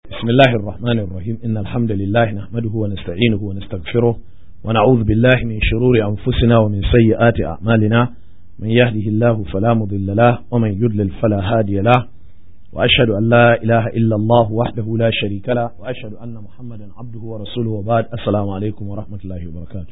بسم الله الرحمن الرحيم إن الحمد لله نحمده ونستعينه ونستغفره ونعوذ بالله من شرور أنفسنا ومن سيئات أعمالنا من يهده الله فلا مضل له ومن يضلل فلا هادي له وأشهد أن لا إله إلا الله وحده لا شريك له وأشهد أن محمدا عبده ورسوله وبعد السلام عليكم ورحمة الله وبركاته.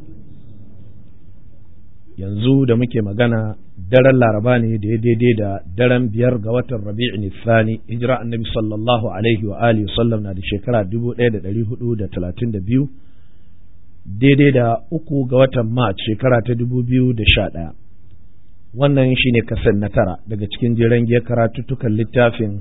yanzu da muke magana daren laraba ne da ya daidai da daren 5 ga watan rabi'in thani hijira annabi sallallahu alaihi wa alihi sallam na da shekara 1432 daidai da 3 ga watan march shekara ta 2011. wannan shine kasan na 9 daga cikin jiran giyar karatuttukan littafin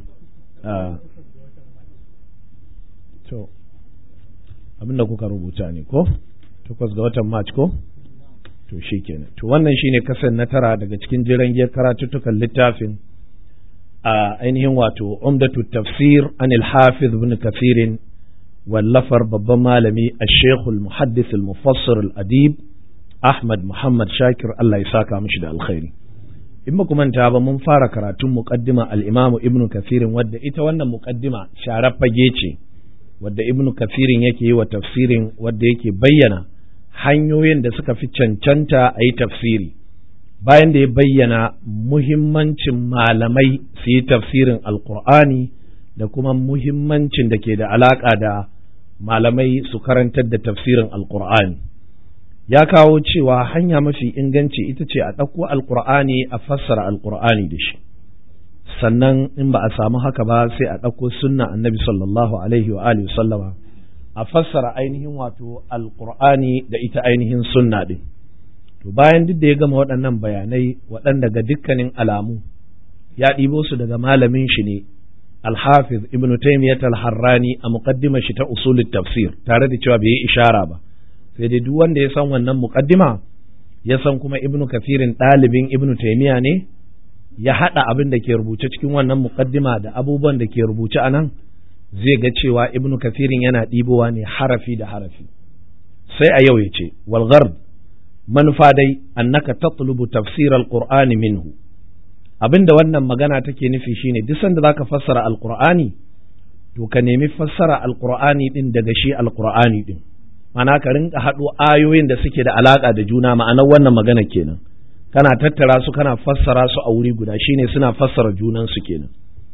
to abinda kuka rubuta ne ko 8 ga watan march ko to shikenan to wannan shine kasan na 9 daga cikin jiran giyar karatuttukan littafin ainihin wato umdatu tafsir anil hafiz ibn kathir wallafar babban malami al-sheikh al-muhaddith al-mufassir al-adib ahmad muhammad shakir Allah ya saka mishi da alkhairi. in ba ku manta ba mun fara karatun muqaddima al-imam ibn kathir wadda ita wannan muqaddima sharar fage ce wadda ibn kathir yake yi wa tafsirin wadda yake bayyana hanyoyin da suka fi cancanta a yi tafsiri bayan da ya bayyana muhimmancin malamai su yi tafsirin alkur'ani da kuma muhimmancin da ke da alaƙa da malamai su karantar da tafsirin alkur'ani ya kawo cewa hanya mafi inganci ita ce a ɗauko alkur'ani a fassara alkur'ani da shi sannan in ba a samu haka ba sai a ɗauko sunna annabi sallallahu alaihi wa alihi sallama a fassara ainihin wato alqur'ani da ita ainihin sunna din. To bayan duk da ya gama waɗannan bayanai waɗanda ga dukkanin alamu ya ɗibo su daga malamin shi ne al-hafiz ibn taymiyyah al-harrani a muqaddimar shi ta usulut tafsir tare da cewa bai yi ishara ba sai dai duk wanda ya san wannan muqaddima ya san kuma ibn kathirin ɗalibin ibn taymiyyah ne ya haɗa abin da ke rubuce cikin wannan muqaddima da abubuwan da ke rubuce a nan zai ga cewa ibnu kathirin yana ɗibowa ne harafi da harafi sai a yau ya ce walghard manufa dai annaka tatlubu tafsir alqur'ani minhu abinda wannan magana take nufi shine duk sanda zaka fassara alqur'ani to ka nemi fassara alqur'ani din daga shi alqur'ani din ma'ana ka rinka haɗo ayoyin da suke da alaka da juna ma'anar wannan magana kenan kana tattara su kana fassara su a wuri guda shine suna fassara junan su kenan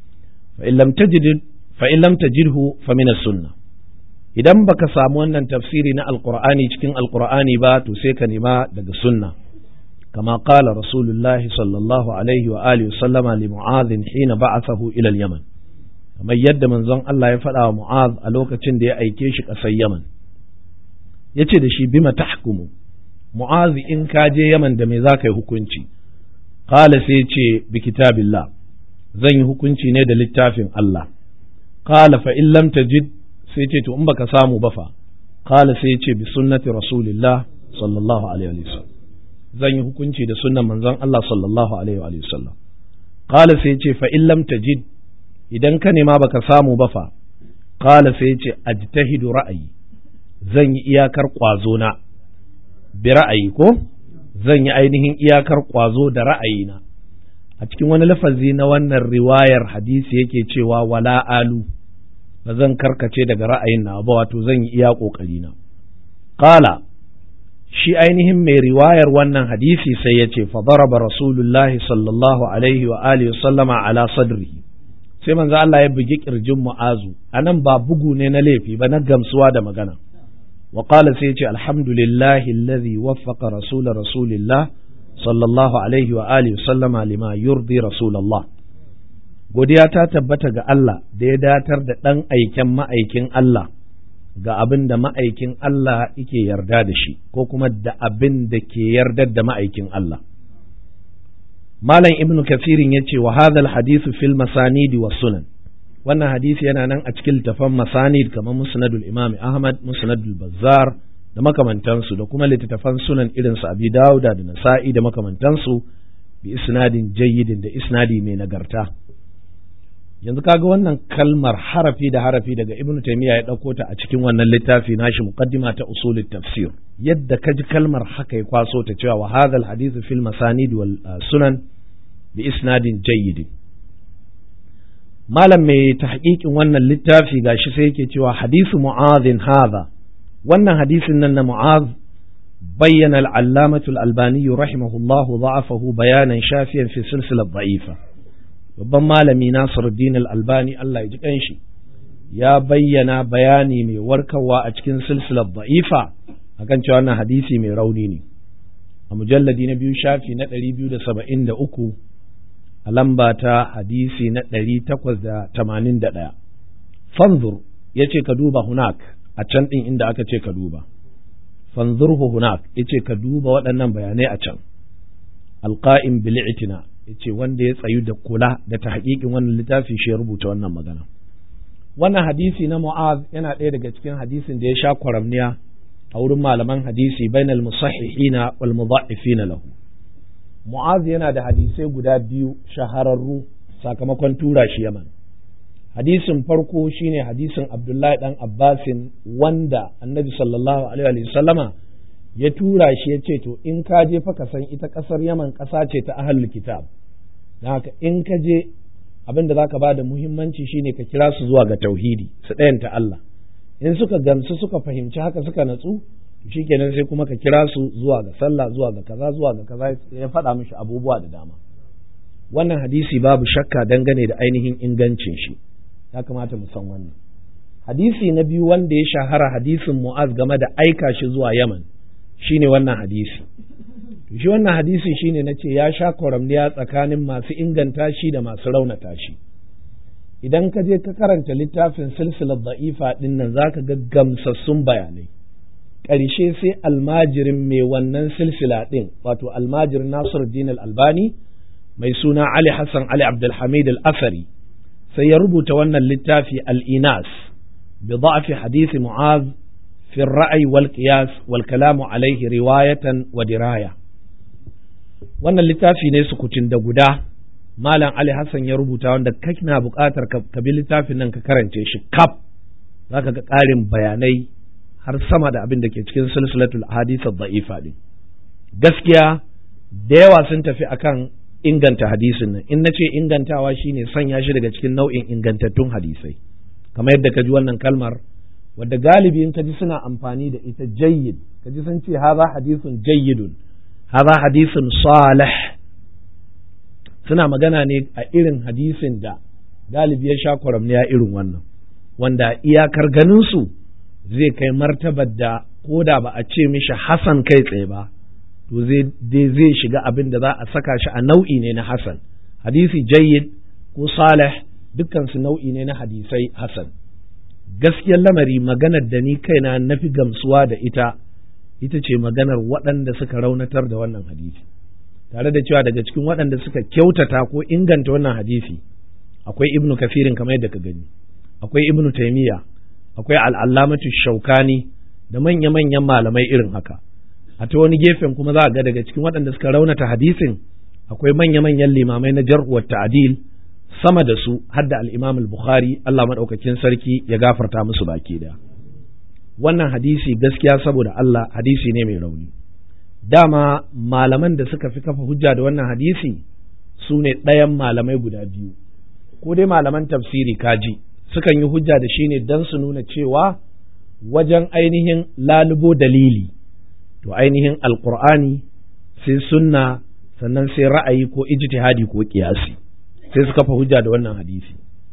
fa in lam tajidhu fa min as-sunnah idan baka samu wannan tafsiri na alqur'ani cikin alqur'ani ba to sai ka nema daga sunna kama qala rasulullah sallallahu alaihi wa alihi sallama li mu'adh hina ba'athahu ila al-yaman kamar yadda manzon Allah ya faɗa wa mu'adh a lokacin da ya aike shi ƙasar yaman yace da shi bima tahkumu mu'adh in ka je yaman da me za ka yi hukunci qala sai ce bi kitabillah zan yi hukunci ne da littafin Allah qala fa in lam tajid sai ce to in baka samu ba fa qala sai ce bi sunnati rasulillah sallallahu alaihi wa sallam zan yi hukunci da sunnan manzon Allah sallallahu alaihi wa sallam qala sai ce fa in lam tajid idan ka nema baka samu ba fa qala sai ce ajtahidu ra'ayi zan yi iyakar kwazo na bi ra'ayi ko zan yi ainihin iyakar kwazo da ra'ayina a cikin wani lafazi na wannan riwayar hadisi yake cewa wala alu ba zan karkace daga ra'ayin na ba wato zan yi iya kokari na qala shi ainihin mai riwayar wannan hadisi sai ya ce fa daraba rasulullahi sallallahu alaihi wa alihi sallama ala sadrihi sai manzo Allah ya bugi kirjin mu'azu anan ba bugu ne na laifi ba na gamsuwa da magana wa qala sai ya ce alhamdulillahi alladhi waffaqa rasulillah sallallahu alaihi wa alihi sallama lima yurdi rasulullah godiya ta tabbata ga Allah da ya datar da ɗan aiken ma'aikin Allah ga abin da ma'aikin Allah yake yarda da shi ko kuma da abin da ke yardar da ma'aikin Allah. Malam Ibn Kathirin ya ce wa hadha hadithu fil masanid wa sunan wannan hadisi yana nan a cikin littafan masanid kamar musnadul imam Ahmad musnadul Bazzar da makamantansu da kuma littattafan sunan irin su Abi Dawud da Nasa'i da makamantansu bi isnadin jayyidin da isnadi mai nagarta. yanzu kaga wannan kalmar harafi da harafi daga Ibn Taymiyyah ya ɗauko ta a cikin wannan littafi nashi muqaddima ta usulut tafsir yadda ka ji kalmar haka ya kwaso ta cewa wa hadha al-hadith fil masanid wal sunan bi isnadin jayyid malam mai tahqiqin wannan littafi gashi sai yake cewa hadisu mu'adhin hadha, wannan hadisin nan na mu'adh bayyana al-allamatu al-albani rahimahullahu da'afahu bayanan shafiyan fi silsilah da'ifa. Babban malami Nasiruddin al-Albani Allah ya ji kanshi ya bayyana bayani mai warkarwa a cikin silsilar da'ifa akan cewa wannan hadisi mai rauni ne. A mujalladi na 2 shafi na 273 a lamba ta hadisi na 881. Fanzur yace ka duba hunak, a can din inda aka ce ka duba. Fanzurhu hunak yace ka duba waɗannan bayanai a can. Alqa'im bil i'tina yace wanda ya tsayu da kula da tahqiqin wannan littafi shi ya rubuta wannan magana. Wannan hadisi na Mu'az yana ɗaya daga cikin hadisin da ya sha kwaramniya a wurin malaman hadisi bainal musahhihina wal mudha'ifina lahu. Mu'az yana da hadisai guda biyu shahararru sakamakon tura shi Yaman. Hadisin farko shine hadisin Abdullahi dan Abbasin wanda Annabi sallallahu alaihi wa sallama ya tura shi ya ce to in ka je fa ka san ita ƙasar Yaman ƙasa ce ta ahlul kitab. Dan haka in ka je abin da zaka ba da muhimmanci shine ka kira su zuwa ga tauhidi su ɗayanta Allah. In suka gamsu suka fahimci haka suka natsu shikenan sai kuma ka kira su zuwa ga sallah zuwa ga kaza ya faɗa mishi abubuwa da dama. Wannan hadisi babu shakka dangane da ainihin ingancin shi, ya kamata mu san wannan. Hadisi na biyu wanda ya shahara hadisin Mu'az game da aika shi zuwa Yaman shine wannan hadisi. Shi wannan hadisi shine nace ya sha kwaramniya tsakanin masu inganta shi da masu raunata shi. Idan ka je ka karanta littafin silsilar da'ifa din nan zaka ga gamsassun bayanai. Ƙarshe sai almajirin mai wannan silsila din wato almajirin Nasiruddin al-Albani mai suna Ali Hassan Ali Abdul Hamid al-Asari sai ya rubuta wannan littafi al-Inas bi da'fi hadith Mu'az fi ar-ra'y wal qiyas wal kalam alayhi riwayatan wa diraya. Wannan littafi ne sukutun da guda Malam Ali Hassan ya rubuta wanda kana buƙatar ka bi littafin nan ka karance shi kaf zaka ga ƙarin bayanai har sama da abin da ke cikin silsilatul ahadith ad-da'ifa din. Gaskiya da yawa sun tafi akan inganta hadisin nan. In nace ingantawa shine sanya shi daga cikin nau'in ingantattun hadisai. Kamar yadda ka ji wannan kalmar wadda galibi in ka ji suna amfani da ita jayyid, ka ji sun ce hadha hadithun jayyidun, hadha hadithun salih. Suna magana ne a irin hadisin da galibi ya sha kwaramniya irin wannan, wanda iyakar ganinsu zai kai martabar da ko da ba a ce mishi Hassan kai tsaye ba, to zai shiga abin da za a saka shi a nau'i ne na Hassan. Hadisi jayyid ko salih dukkan su nau'i ne na hadisai Hassan. Gaskiyar lamari maganar da ni kaina na fi gamsuwa da ita ce maganar waɗanda suka raunatar da wannan hadisi. Tare da cewa daga cikin waɗanda suka kyautata ko inganta wannan hadisi akwai Ibn Kathirin kamar yadda ka gani, akwai Ibn Taymiyyah, akwai Al-Allamatu Shawkani da manya-manyan malamai irin haka. A ta wani gefen kuma za a ga daga cikin waɗanda suka raunata hadisin akwai manya-manyan limamai na jarh wa ta'dil sama da su hadda al-Imam al-Bukhari Allah madaukakin sarki ya gafarta musu baki da. Wannan hadisi gaskiya saboda Allah hadisi ne mai rauni. Dama malaman da suka fi kafa hujja da wannan hadisi su ne ɗayan malamai guda biyu, ko dai malaman tafsiri kaji sukan yi hujja da shi ne don su nuna cewa wajen ainihin lalubo dalili to ainihin alkur'ani sai sunna sannan sai ra'ayi ko ijtihadi ko kiyasi sai su kafa hujja da wannan hadisi.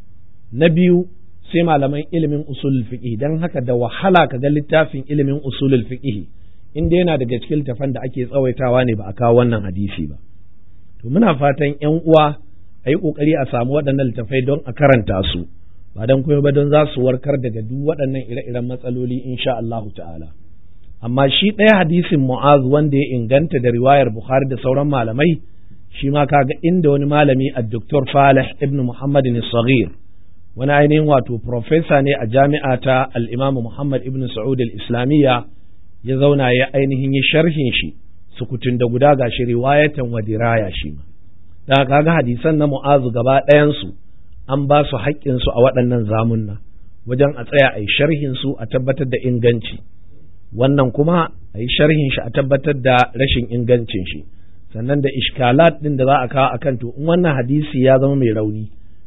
Na biyu sai malaman ilimin usulul fiqh, dan haka da wahala ka ga littafin ilimin usulul fiqh inda yana daga cikin littafan da ake tsawaitawa ne ba a kawo wannan hadisi ba. To muna fatan ƴan uwa a yi ƙoƙari a samu waɗannan littafai don a karanta su, ba don kuma ba don za su warkar daga duk waɗannan ire-iren matsaloli insha Allahu ta'ala. Amma shi ɗaya hadisin Mu'az wanda ya inganta da riwayar Bukhari da sauran malamai, shi ma kaga inda wani malami a Dr. Falih ibn Muhammad al-Saghir, wani ainihin wato professor ne a jami'a ta al-Imam Muhammad ibn Saud al-Islamiyya, ya zauna ya ainihin yi sharhin shi sukutun da guda gashi riwayatan wa diraya shi ma. Da kaga hadisan na Mu'azu gaba ɗayansu an ba su haƙƙinsu a waɗannan zamunna wajen a tsaya a yi sharhin su a tabbatar da inganci, wannan kuma a yi sharhin shi a tabbatar da rashin ingancin shi, sannan da ishkalat ɗin da za a kawo akan to in wannan hadisi ya zama mai rauni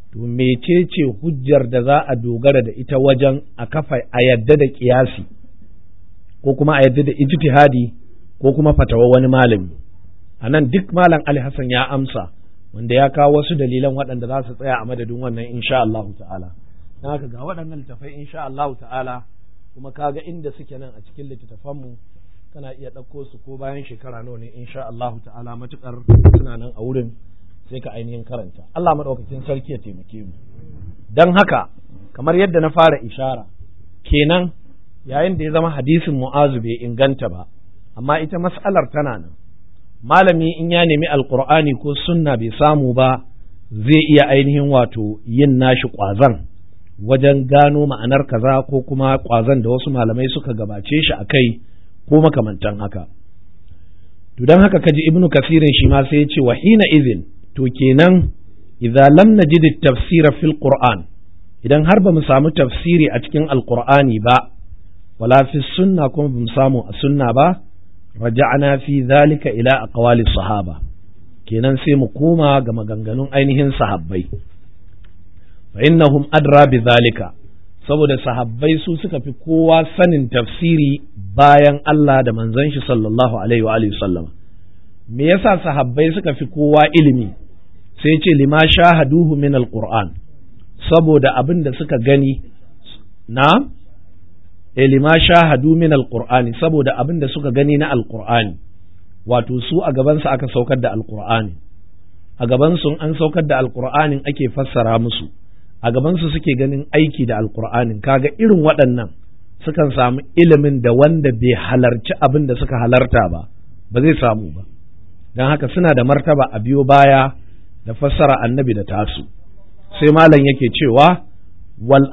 to mecece hujjar da za a dogara da ita wajen a kafa a yadda da kiyasi ko kuma a yadda da ijtihadi ko kuma fatawa wani malami. A nan duk malam Ali Hassan ya amsa, wanda ya kawo wasu dalilan waɗanda za su tsaya a madadin wannan insha Allah ta'ala. don haka ga waɗannan littafai insha Allah ta'ala, kuma kaga inda suke nan a cikin littattafanmu kana iya ɗauko su ko bayan shekara nawa ne insha Allah ta'ala, matukar suna nan a wurin sai ka ainihin karanta. Allah madaukakin sarki ya taimake mu. Dan haka kamar yadda na fara ishara, kenan yayin da ya zama hadisin Mu'azu bai inganta ba, amma ita mas'alar tana nan, malami in ya nemi alqur'ani ko sunna bai samu ba, zai iya ainihin wato yin nashi ƙwazon wajen gano ma'anar kaza ko kuma ƙwazon da wasu malamai suka gabace shi a kai ko makamantan haka. To don haka kaji Ibnu Kasirin shi ma sai ya ce wa hina izin, to kenan idza lam najid at-tafsira fil Qur'an, idan har ba mu samu tafsiri a cikin alqur'ani ba, wala fi sunna kuma ba mu samu a sunna ba, raja'na fi dhalika ila aqwali sahaba, kenan sai mu koma ga maganganun ainihin sahabbai. Fa innahum adra bi dhalika, saboda sahabbai su suka fi kowa sanin tafsiri bayan Allah da manzon shi sallallahu alaihi wa alihi sallam. Me yasa sahabbai suka fi kowa ilimi? Sai ce lima shahaduhu min alquran, saboda abin da suka gani na lima shahadu min alqur'ani, saboda abin da suka gani na alqur'ani. Wato su a gaban su aka saukar da alqur'ani, a gaban su an saukar da alqur'anin ake fassara musu, a gaban su suke ganin aiki da alqur'anin. Kaga irin waɗannan sukan samu ilimin da wanda bai halarci abin da suka halarta ba zai samu ba. Dan haka suna da martaba a biyo baya da fassara annabi da tasu. Sai malam yake cewa wal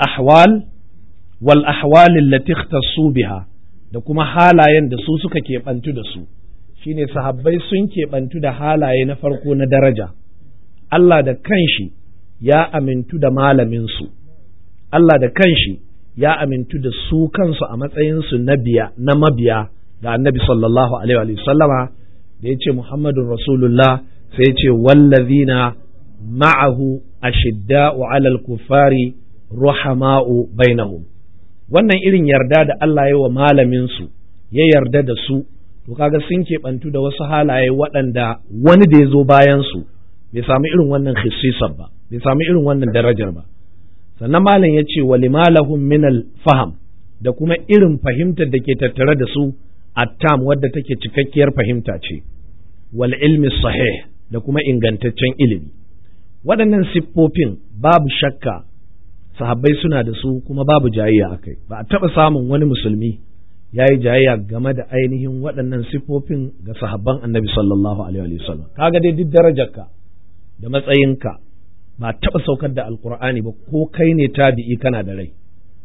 ahwal allati ikhtassu biha, da kuma halayen da su suka keɓantu da su. Shine sahabbai sun keɓantu da halaye na farko na daraja. Allah da kanshi ya amintu da malaminsu, Allah da kanshi ya amintu da su kansu a matsayinsu na mabiya ga annabi sallallahu alaihi wa sallama, da ya ce Muhammadun Rasulullah, sai ya ce wallazina ma'ahu ashidda'u 'alal kuffari ruhama'u bainahum. Wannan irin yarda da Allah ya wa malaminsu, ya yarda da su, to kaga sun keɓantu da wasu halaye waɗanda wani da ya zo bayansu bai samu irin wannan khisisar ba, bai samu irin wannan darajar ba. Sannan malam ya ce wa limalahum min al-faham, da kuma irin fahimtar da ke tattare da su attam, wadda take cikakkiyar fahimta ce, wal ilmi sahih, da kuma ingantaccen ilimi. Waɗannan siffofin babu shakka sahabbai suna da su, kuma babu jayayya akai. Ba a taɓa samun wani musulmi ya yi jayayya game da ainihin waɗannan siffofin ga sahabban annabi sallallahu alaihi wa sallam. Kaga dai duk darajarka da matsayinka ba taɓa saukar da alkur'ani ba, ko kai ne tabi'i kana da rai.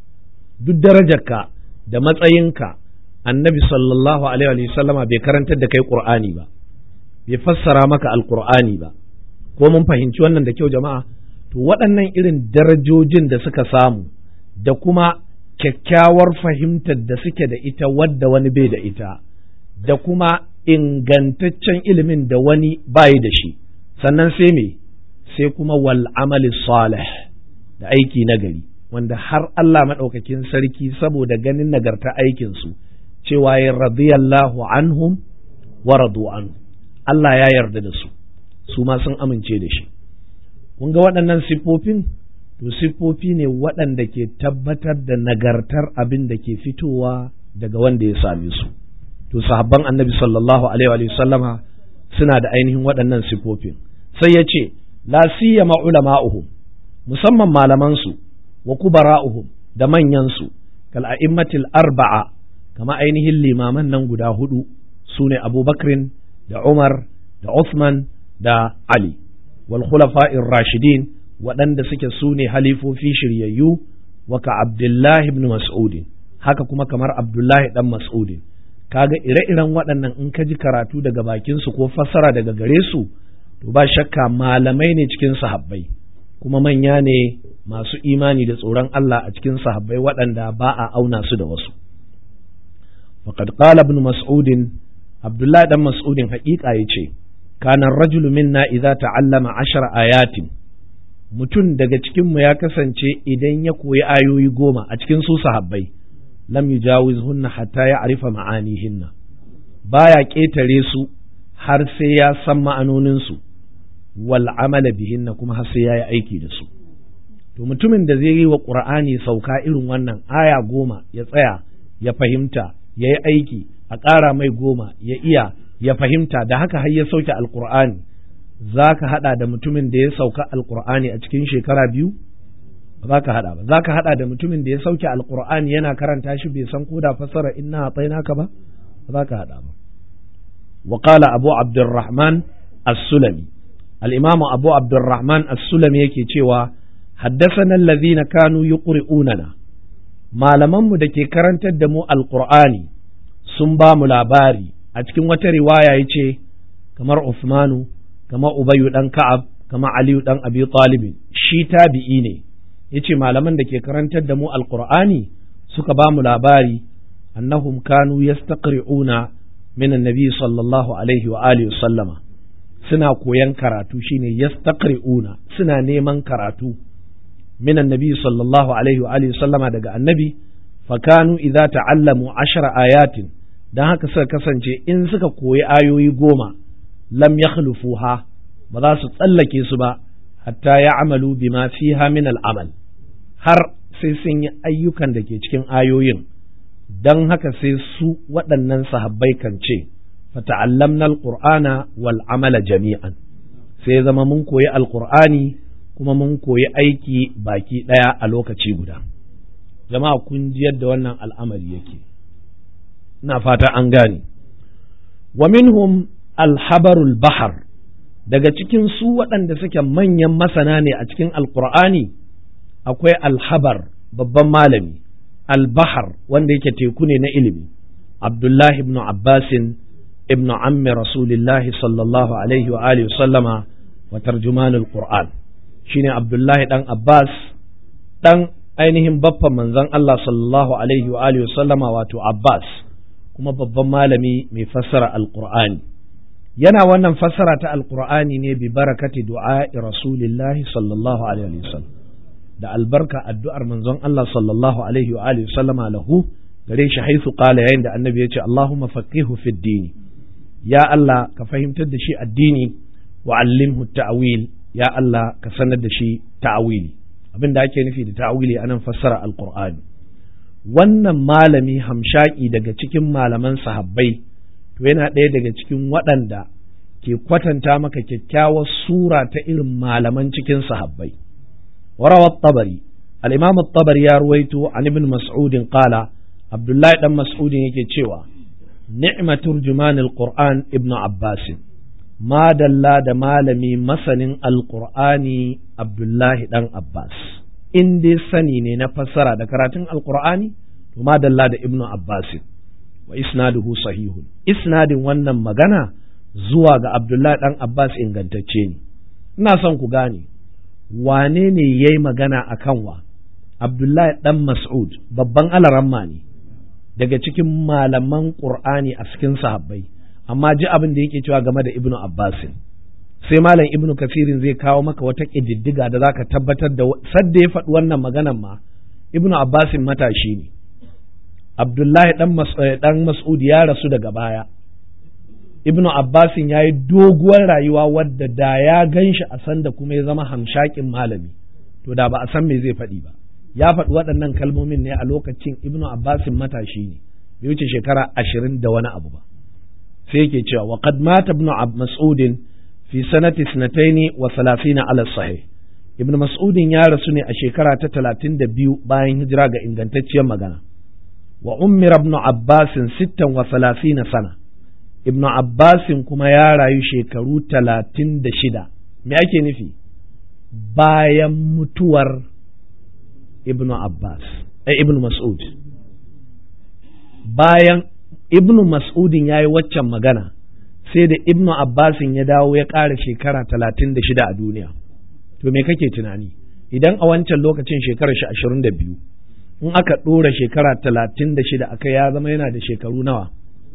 Duk darajarka da matsayinka annabi sallallahu alaihi wa sallama bai karantar da kai qur'ani ba, bai fassara maka alkur'ani ba. Ko mun fahimci wannan da kyau jama'a? To waɗannan irin darajojin da suka samu da kuma kyakkyawar fahimtar da suke da ita wadda wani bai da ita, da kuma ingantaccen ilimin da wani bai da shi, sannan sai me? Sai kuma wal amali salih, da aiki nagari, wanda har Allah maɗaukakin sarki saboda ganin nagarta aikinsu cewa ya radiyallahu anhum wa radu anhu, Allah ya yarda da su, su ma sun amince da shi. Kun ga waɗannan siffofin? To siffofi ne waɗanda ke tabbatar da nagartar abin da ke fitowa daga wanda ya same su. To sahabban annabi sallallahu alaihi wa sallama suna da ainihin waɗannan siffofin. Sai ya ce la siyama ulama'uhum, musamman malamansu, wa kubara'uhum, da manyansu, kal a'immatil arba'a, kama ainihin limaman nan guda hudu, su ne Abubakrin da Umar da Uthman da Ali, wal khulafa'ir rashidin, waɗanda suke su ne halifofi shiryayyu, wa ka Abdullahi ibn Mas'udin, haka kuma kamar Abdullahi dan Mas'udin. Kaga ire-iren waɗannan in ka ji karatu daga bakinsu ko fassara daga gare su, to ba shakka malamai ne cikin sahabbai, kuma manya ne masu imani da tsoron Allah a cikin sahabbai waɗanda ba a auna su da wasu. Faqad qala ibn Mas'udin, Abdullahi dan Mas'udin haƙiƙa yace, kana ar-rajulu minna idza ta'allama 10 ayatin mutum daga cikinmu ya kasance idan ya koyi ayoyi 10 a cikin su sahabbai lam yujawizhunna hatta ya'rifa ma'anihinna, baya ƙetare su har sai ya san ma'anoninsu, wal amala bihinna kuma har sai ya yi aiki da su. To mutumin da zai yi wa Qur'ani sauka irin wannan aya 10 ya tsaya ya fahimta ya yi aiki, a ƙara mai 10 ya iya ya fahimta, da haka har ya sauke alƙur'ani, za ka haɗa da mutumin da ya sauka alƙur'ani a cikin shekara 2? Ba za ka haɗa ba. Za ka haɗa da mutumin da ya sauke alƙur'ani yana karanta shi bai san ko da fassara inna atainaka ba? Ba za ka haɗa ba. wa qala abu abdurrahman as-sulami, al-imamu abu abdurrahman as-sulami yake cewa haddathana alladhina kanu yuqri'unana, malamanmu da ke karantar da mu alƙur'ani sun ba mu labari. A cikin wata riwaya ya ce kamar Usmanu, kamar Ubayyu dan Ka'ab, kamar Aliyu dan Abi Talib, shi tabi'i ne. Yace malaman da ke karantar da mu alqur'ani suka ba mu labari annahum kanu yastaqri'una min annabi sallallahu alaihi wa alihi sallama, suna koyan karatu, shine yastaqri'una, suna neman karatu min annabi sallallahu alaihi wa alihi sallama daga annabi. Fa kanu idza ta'allamu 10 ayatin, dan haka suka kasance in suka koyi ayoyi 10 lam yakhlufuha, ba za su tsallake su ba hatta ya'malu bima fiha min al'amal, har sai sun yi ayyukan da ke cikin ayoyin. Dan haka sai su waɗannan sahabbai kan ce fata'allamna al-qur'ana wal amala jami'an, sai zama mun koyi alqur'ani kuma mun koyi aiki baki ɗaya a lokaci guda. Jama'a kun ji yadda wannan al'amari yake, ina fata an gane. Wa minhum alhabarul bahar, daga cikin su waɗanda suke manyan masana ne a cikin alqur'ani akwai alhabar, babban malami, albahar wanda yake teku ne na ilimi, Abdullah ibn Abbasin ibn ammi Rasulillahi sallallahu alaihi wa alihi sallama wa tarjumanul Qur'an, shine Abdullahi dan Abbas dan ainihin baffan manzon Allah sallallahu alaihi wa alihi sallama, wato Abbas, kuma babban malami mai fassara alqur'ani. Yana wannan fassara ta alqur'ani ne bi barakati du'a'i Rasulillahi sallallahu alaihi wa sallam, da albarka addu'ar manzon Allah sallallahu alaihi wa alihi sallama lahu gare shi, haisu qala, yayin da annabi ya ce Allahumma faqihu fid dini, ya Allah ka fahimtar da shi addini, wa allimhu ta'wil, ya Allah ka sanar da shi ta'wili. Abin da ake nufi da ta'wili anan fassara alqur'ani. Wannan malami hamshaki daga cikin malaman sahabbai to yana ɗaya daga cikin waɗanda ke kwatanta maka kyakkyawar sura ta irin malaman cikin sahabbai. وروى الطبري، الإمام الطبري يرويته عن ابن مسعود قال عبد الله بن مسعود yake cewa ni'ma turjuman alquran ibnu abbas, ma dalla da malami masanin alqur'ani abdullahi dan abbas. In dai sani ne na fassara da karatun alqur'ani to ma dalla da ibnu abbas. Wa isnaduhu sahihun, isnadin wannan magana zuwa ga abdullahi dan abbas ingantacce ne. Ina son ku gane wane ne ya yi magana a kan wa? Abdullahi ɗan Mas'ud, babban alaramma ne daga cikin malaman ƙur'ani a cikin sahabbai, amma ji abin da yake cewa game da Ibnu Abbasin. Sai malam Ibnu Kasirin zai kawo maka wata ƙididdiga da za ka tabbatar da sadda ya faɗi wannan maganan ma Ibnu Abbasin matashi ne. Abdullahi ɗan Mas'ud ya rasu daga baya. Ibnu Abbasin ya yi doguwar rayuwa wadda da ya gan shi a sanda kuma ya zama hamshakin malami, to da ba a san me zai faɗi ba. Ya faɗi waɗannan kalmomin ne a lokacin Ibnu Abbasin matashi ne, bai wuce shekara 20 da wani abu ba. Sai yake cewa wa qad mata Ibnu Mas'udin fi sanati 32 ala sahih. Ibnu Mas'udin ya rasu ne a shekara ta 32 bayan hijira ga ingantacciyar magana. Wa ummira Ibnu Abbasin 36 sana. Ibnu Abbasin kuma ya rayu shekaru 36. Me ake nufi? Bayan mutuwar Ibnu Abbas, Ibnu Mas'ud. Bayan Ibnu Mas'udin ya yi waccan magana, sai da Ibnu Abbasin ya dawo ya ƙara shekara 36 a duniya. To me kake tunani? Idan a wancan lokacin shekarar shi 22, in aka ɗora shekara 36 aka ya zama yana da shekaru nawa?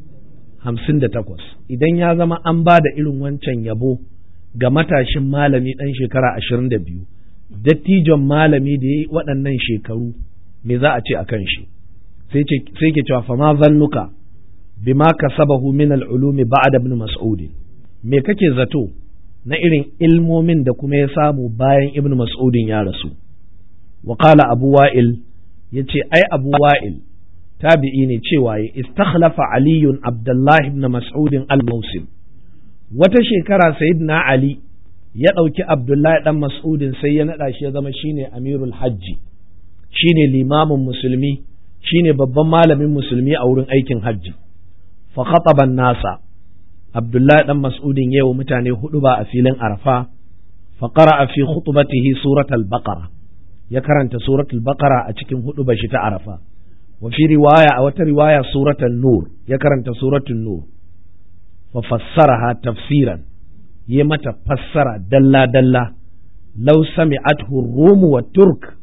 58. Idan ya zama an ba da irin wancan yabo ga matashin malami ɗan shekara 22, dattijon malami da yayi waɗannan shekaru me za a ce akan shi sai ke cewa fama zannuka bima kasabahu min al-ulumi ba'da ibn mas'ud me kake zato na irin ilmomin da kuma ya samu bayan ibn mas'udin ya rasu wa qala abu wa'il yace ai abu wa'il tabi'i ne cewa ya istakhlafa aliyun abdullahi ibn mas'udin al-mawsim wata shekara sayyidina ali ya ɗauki abdullahi dan mas'udin sai ya naɗa shi ya zama shine amirul hajji shine limamin musulmi shine babban malamin musulmi a wurin aikin hajji fa khataba nasa abdullahi dan mas'udin yayi wa mutane hudu ba a filin arafa fa qara'a fi khutbatihi suratul baqara ya karanta suratul baqara a cikin hudubar shi ta arafa wa fi riwaya a wata riwaya suratul nur ya karanta suratul nur fa fassaraha tafsiran yi mata fassara dalla dalla law sami'athu ar-rum wa turk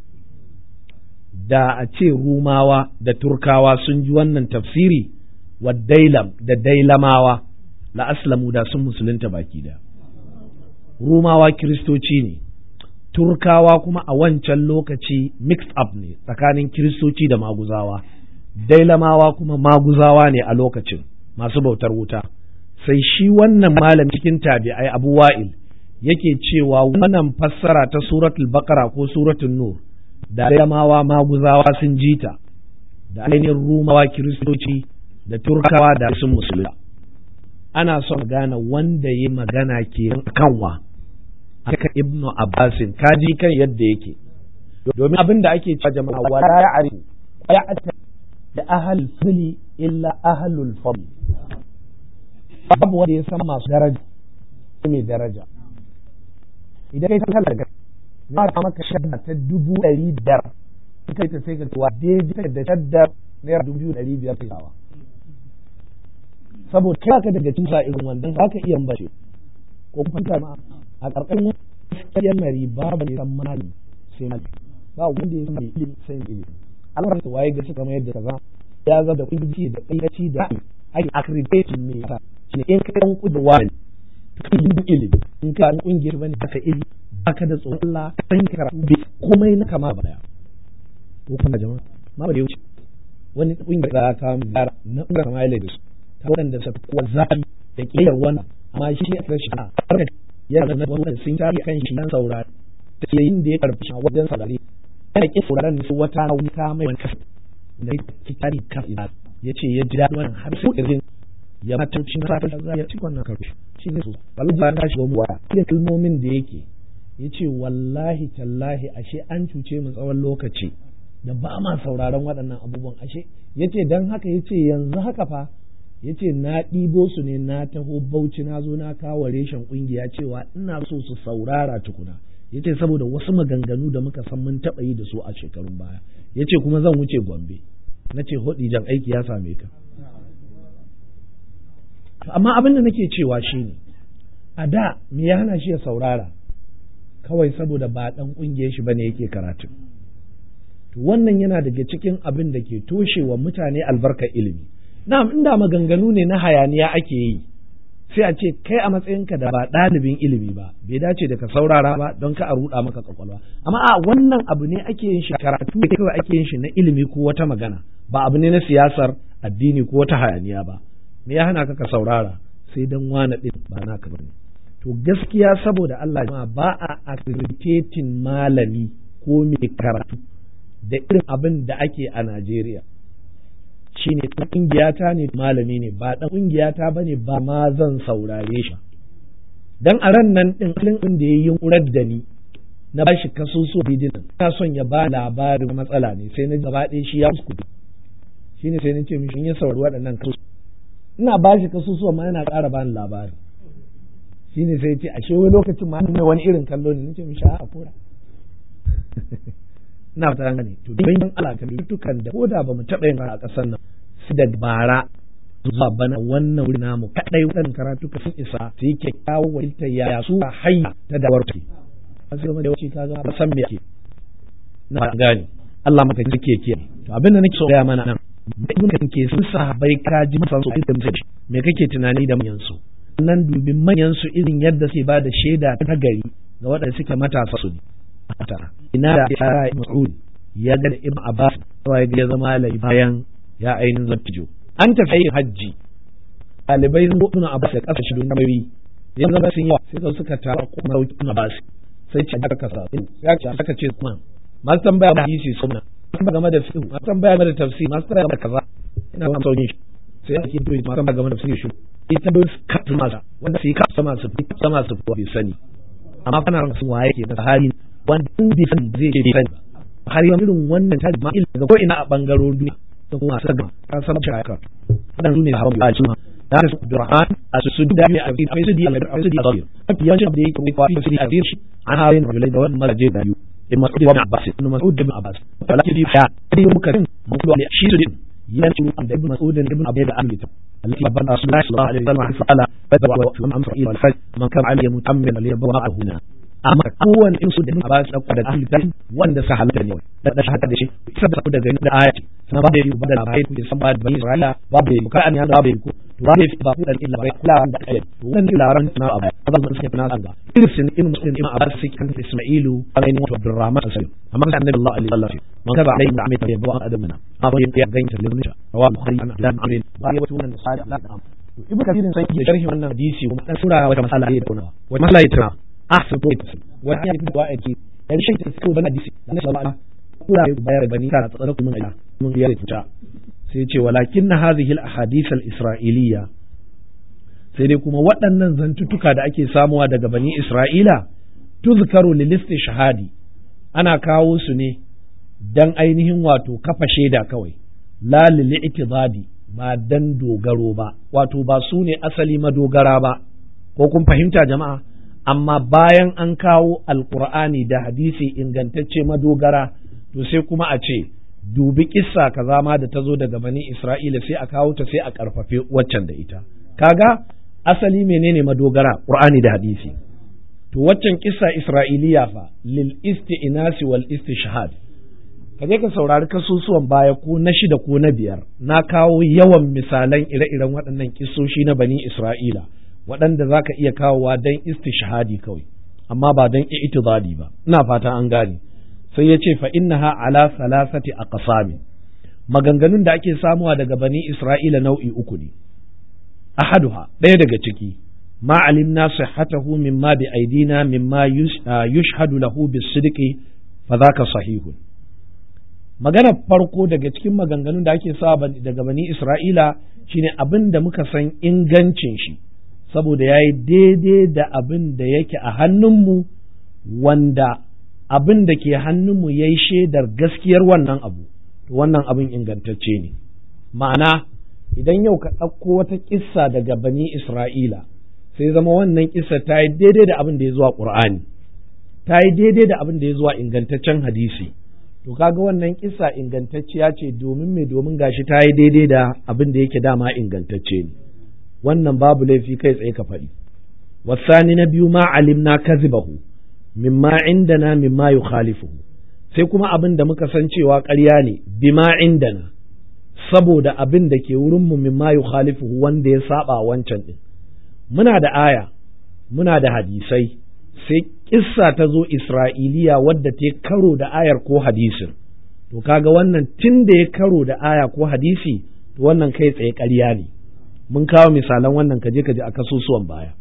da a ce rumawa da turkawa sun ji wannan tafsiri wa dailam da dailamawa la aslamu da sun musulunta baki da rumawa kiristoci ne turkawa kuma a wancan lokaci mixed up ne tsakanin kiristoci da maguzawa dailamawa kuma maguzawa ne a lokacin masu bautar wuta sai shi wannan malam cikin tabi'ai abu wa'il yake cewa wannan fassara ta suratul baqara ko suratul nur da dailamawa maguzawa sun jita da ainihin rumawa kiristoci da turkawa da sun musulunta ana son gane wanda ya magana ke kanwa aka ibnu abbasin kaji kan yadda yake domin abin da ake cewa jama'a wala ya'rifu ya'ta da ahlul fadli illa ahlul fadl babu wanda ya san masu daraja mai daraja idan kai kan daga na ka maka shadda ta 500 kai ta sai ka tuwa daidai da shadda naira 2500 tawa saboda kai ka daga cikin irin wannan zaka iya bace ko kuma ma a ƙarƙashin gaskiyar mari babu ne san malami sai malami ba wanda ya san ilimi sai ilimi Allah ta waye gaske kamar yadda kaza ya za da kungiyoyi da ƙayyaci da ake accreditation ne yasa shi in kai dan kudu wani to ilimi in ka kungiyar bane ka ilimi baka da tsoron Allah san karatu bai komai na kama ba daya ko kuma jama'a ma ba da wuce wani kungiyar da ka mu gara na kungiyar kama da su ta wanda sa kuwa zabi da kiyar wannan amma shi ya karshe a yana da wanda sun tare kan shi dan saurari da yayin da ya karfi shi wajen saurari yana ki sauraron su wata wuta mai wani kasa da ki tare kasa yace ya ji dadin wannan har su irin ya mutunci na safa za ya ci wannan karfi shi ne su wallahi ba ta shiga muwa irin kalmomin da yake yace wallahi tallahi ashe an cuce mu tsawon lokaci da ba ma sauraron waɗannan abubuwan ashe yace dan haka yace yanzu haka fa yace na ɗibo su ne na taho Bauchi na zo na kawo reshen ƙungiya cewa ina so su saurara tukuna yace saboda wasu maganganu da muka san mun taɓa yi da su a shekarun baya yace kuma zan wuce Gombe nace hodi jan aiki ya same ka amma abin da nake cewa shine a da me ya hana shi ya saurara kawai saboda ba dan ƙungiyar shi bane yake karatu to wannan yana daga cikin abin da ke toshewa mutane albarkar ilimi na'am inda maganganu ne na hayaniya ake yi sai a ce kai a matsayinka da ba ɗalibin ilimi ba bai dace da ka saurara ba don ka a ruɗa maka kwakwalwa amma a wannan abu ne ake yin shi karatu ne kawai ake yin shi na ilimi ko wata magana ba abu ne na siyasar addini ko wata hayaniya ba me ya hana ka saurara sai dan wani din ba naka bane to gaskiya saboda Allah jama'a ba a accrediting malami ko mai karatu da irin abin da ake a Najeriya shine ɗan ƙungiyata ne malami ne ba ɗan ƙungiyata ba ne ba ma zan saurare shi dan a ran nan ɗin da ya yi yunƙurar da ni na bashi kasusuwa bidinan ina son ya ba labarin matsala ne sai na gaba ɗaya shi ya kuskure shine sai na ce mishi in ya saurari waɗannan kasusuwa ina bashi kasusuwa ma yana ƙara bani labarin shine sai ce ashe wani lokacin ma ne wani irin kallo ne nace mishi a kora ina fata gane to don Allah ka dutukan da koda ba mu taɓa yin a ƙasar nan su da bara zuwa bana wannan wuri namu kadai wadannan karatu ka sun isa su yi kyakkyawan wakilta yaya su hayya ta dawar ce a sai da wuce kaga ba san me yake na gane Allah maka jike ke to abin da nake so ga mana nan ibn kan ke su sahabbai ka ji musan su da mutum me kake tunani da manyan su nan dubin manyan su irin yadda suke ba da shaida ta gari ga waɗanda suke matasa su ina da ya Mas'ud ya ga Ibn Abbas ya zama malami bayan ya ainihin zattijo an tafi hajji ɗalibai sun Ibn Abbas ya kasa shi don nabawi ya zama sun yawa sai suka tara kuma Ibn Abbas sai ce aka kasa ya ce aka ce kuma masu tambaya da hadisi sunna masu game da fiqh masu tambaya game da tafsir masu tambaya game da kaza ina ba sauki sai ake to masu tambaya game da fiqh shi ita don kasu masa wanda sai ka sama su bai sani amma kana ran su waye ke da hali wanda in bai san zai ce bai sani har yanzu irin wannan ta jama'a daga ko ina a bangarorin duniya da kuma su ga ka san cewa ka wannan ne haram ba shi da su Abdurrahman as-Suddi mai abin al-Suddi al-Suddi al-Suddi yawanci da yake kuma fi Suddi azir shi an harin rajulai da wannan malaje da biyu in Mas'ud ibn Abbas in Mas'ud ibn Abbas wala ki fa dai muka tin mun ne shi Suddi yana cewa da ibn Mas'ud ibn Abi da Amita التي بنى رسول الله صلى الله عليه وسلم فعل بدر ومن أمر إلى الفجر من كان عليه متأمل ليبرأ هنا أما أول إن صد من عباس أو قد أهل الدين وأن سهل الدنيا لا شهادة شيء سبب قد جاء الآية سنبادئ يبدل العبيد في سنباد بني إسرائيل وابدي وكأن يان رابيكو تبادئ في باقودا إلا لا عند الآية وأن إلا رنسنا أبا هذا من سنة ناس أنجا إرسن إن مسلم إما عباس في كان إسماعيل أمين وعبد الرحمن السليم أما كان النبي الله عليه وسلم من تبع عليه من عمية يبوأ أدمنا أبو ينقيا غين تلمنشا رواه البخاري عن عبد الله عمين وآيوتون النصارى لا نعم ibn kathir sai ya sharhi wannan hadisi kuma dan sura wata masala ne da kuma wata masala ita ahsan to ita wata ya fito aiki dan shi ta cikin wannan hadisi dan sallallahu sura ya bayar bani kana tsara kuma ila mun ya rubuta sai ya ce walakin hadhihi al-ahadith al-isra'iliyya sai dai kuma waɗannan zantutuka da ake samuwa daga bani Isra'ila tuzkaru lil istishhadi ana kawo su ne dan ainihin wato kafa shaida kawai la lil itibadi ba dan dogaro ba wato ba su ne asali madogara ba ko kun fahimta jama'a amma bayan an kawo alqur'ani da hadisi ingantacce madogara to sai kuma a ce dubi kissa kaza ma da ta zo daga bani Isra'ila sai a kawo ta sai a karfafe waccan da ita kaga asali menene madogara qur'ani da hadisi to waccan kissa isra'iliya fa lil isti'nasi wal istishhad kaje ka saurari kasusuwan baya ko na 6 ko na 5 na kawo yawan misalan ire-iren waɗannan kissoshi na bani Isra'ila waɗanda zaka iya kawowa dan istishhadi kawai amma ba dan i'tidadi ba ina fata an gane sai ya ce fa innaha ala salasati aqsam maganganun da ake samuwa daga bani Isra'ila nau'i uku ne ahaduha ɗaya daga ciki ma alimna sihhatahu mimma bi aidina mimma yushhadu lahu bis-sidqi fa dhaka sahihun magana farko daga cikin maganganun da ake sa daga bani Isra'ila shine abin da muka san ingancin shi saboda yayi daidai da abin da yake a hannunmu wanda abin da ke hannunmu yayi shaidar gaskiyar wannan abu to wannan abin ingantacce ne ma'ana idan yau ka ɗauko wata kissa daga bani Isra'ila sai zama wannan kissa ta yi daidai da abin da ya zuwa Qur'ani ta yi daidai da abin da ya zuwa ingantaccen hadisi to kaga wannan kissa ingantacciya ce domin gashi ta yi daidai da abin da yake dama ingantacce ne wannan babu laifi kai tsaye ka faɗi wasani na biyu ma alimna kazibahu mimma indana mimma yukhalifuhu sai kuma abin da muka san cewa ƙarya ne bima indana saboda abin da ke wurin mu mimma yukhalifuhu wanda ya saba wancan din muna da aya muna da hadisai sai kissa ta zo Isra'iliya wadda ta karo da ayar ko hadisin to kaga wannan tun da ya karo da aya ko hadisi to wannan kai tsaye ƙarya ne mun kawo misalan wannan kaje a kasusuwan baya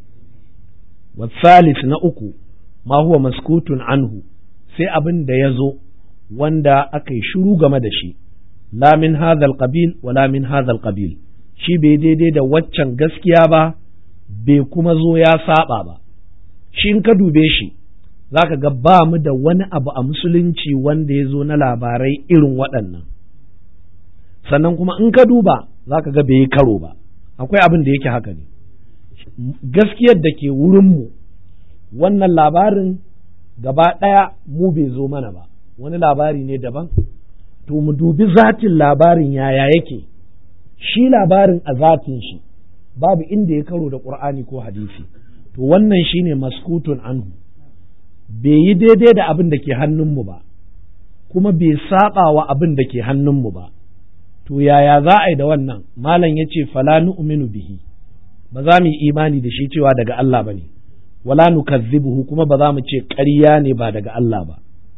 wasalis na uku ma huwa maskutun anhu sai abin da ya zo wanda aka yi shiru game da shi la min hadha alqabil wala min hadha alqabil shi bai daidai da waccan gaskiya ba bai kuma zo ya saba ba shi in ka dube shi zaka ga ba mu da wani abu a musulunci wanda ya zo na labarai irin waɗannan sannan kuma in ka duba zaka ga bai yi karo ba akwai abin da yake haka ne gaskiyar da ke wurinmu wannan labarin gaba ɗaya mu bai zo mana ba wani labari ne daban to mu dubi zatin labarin yaya yake shi labarin a zatin shi babu inda ya karo da ƙur'ani ko hadisi to wannan shine maskutun anhu bai yi daidai da abin da ke hannunmu ba kuma bai saba wa abin da ke hannunmu ba to yaya za a yi da wannan malam ya ce fala nu'minu bihi ba za mu yi imani da shi cewa daga Allah ba ne wala nukazzibuhu kuma ba za mu ce ƙarya ne ba daga Allah ba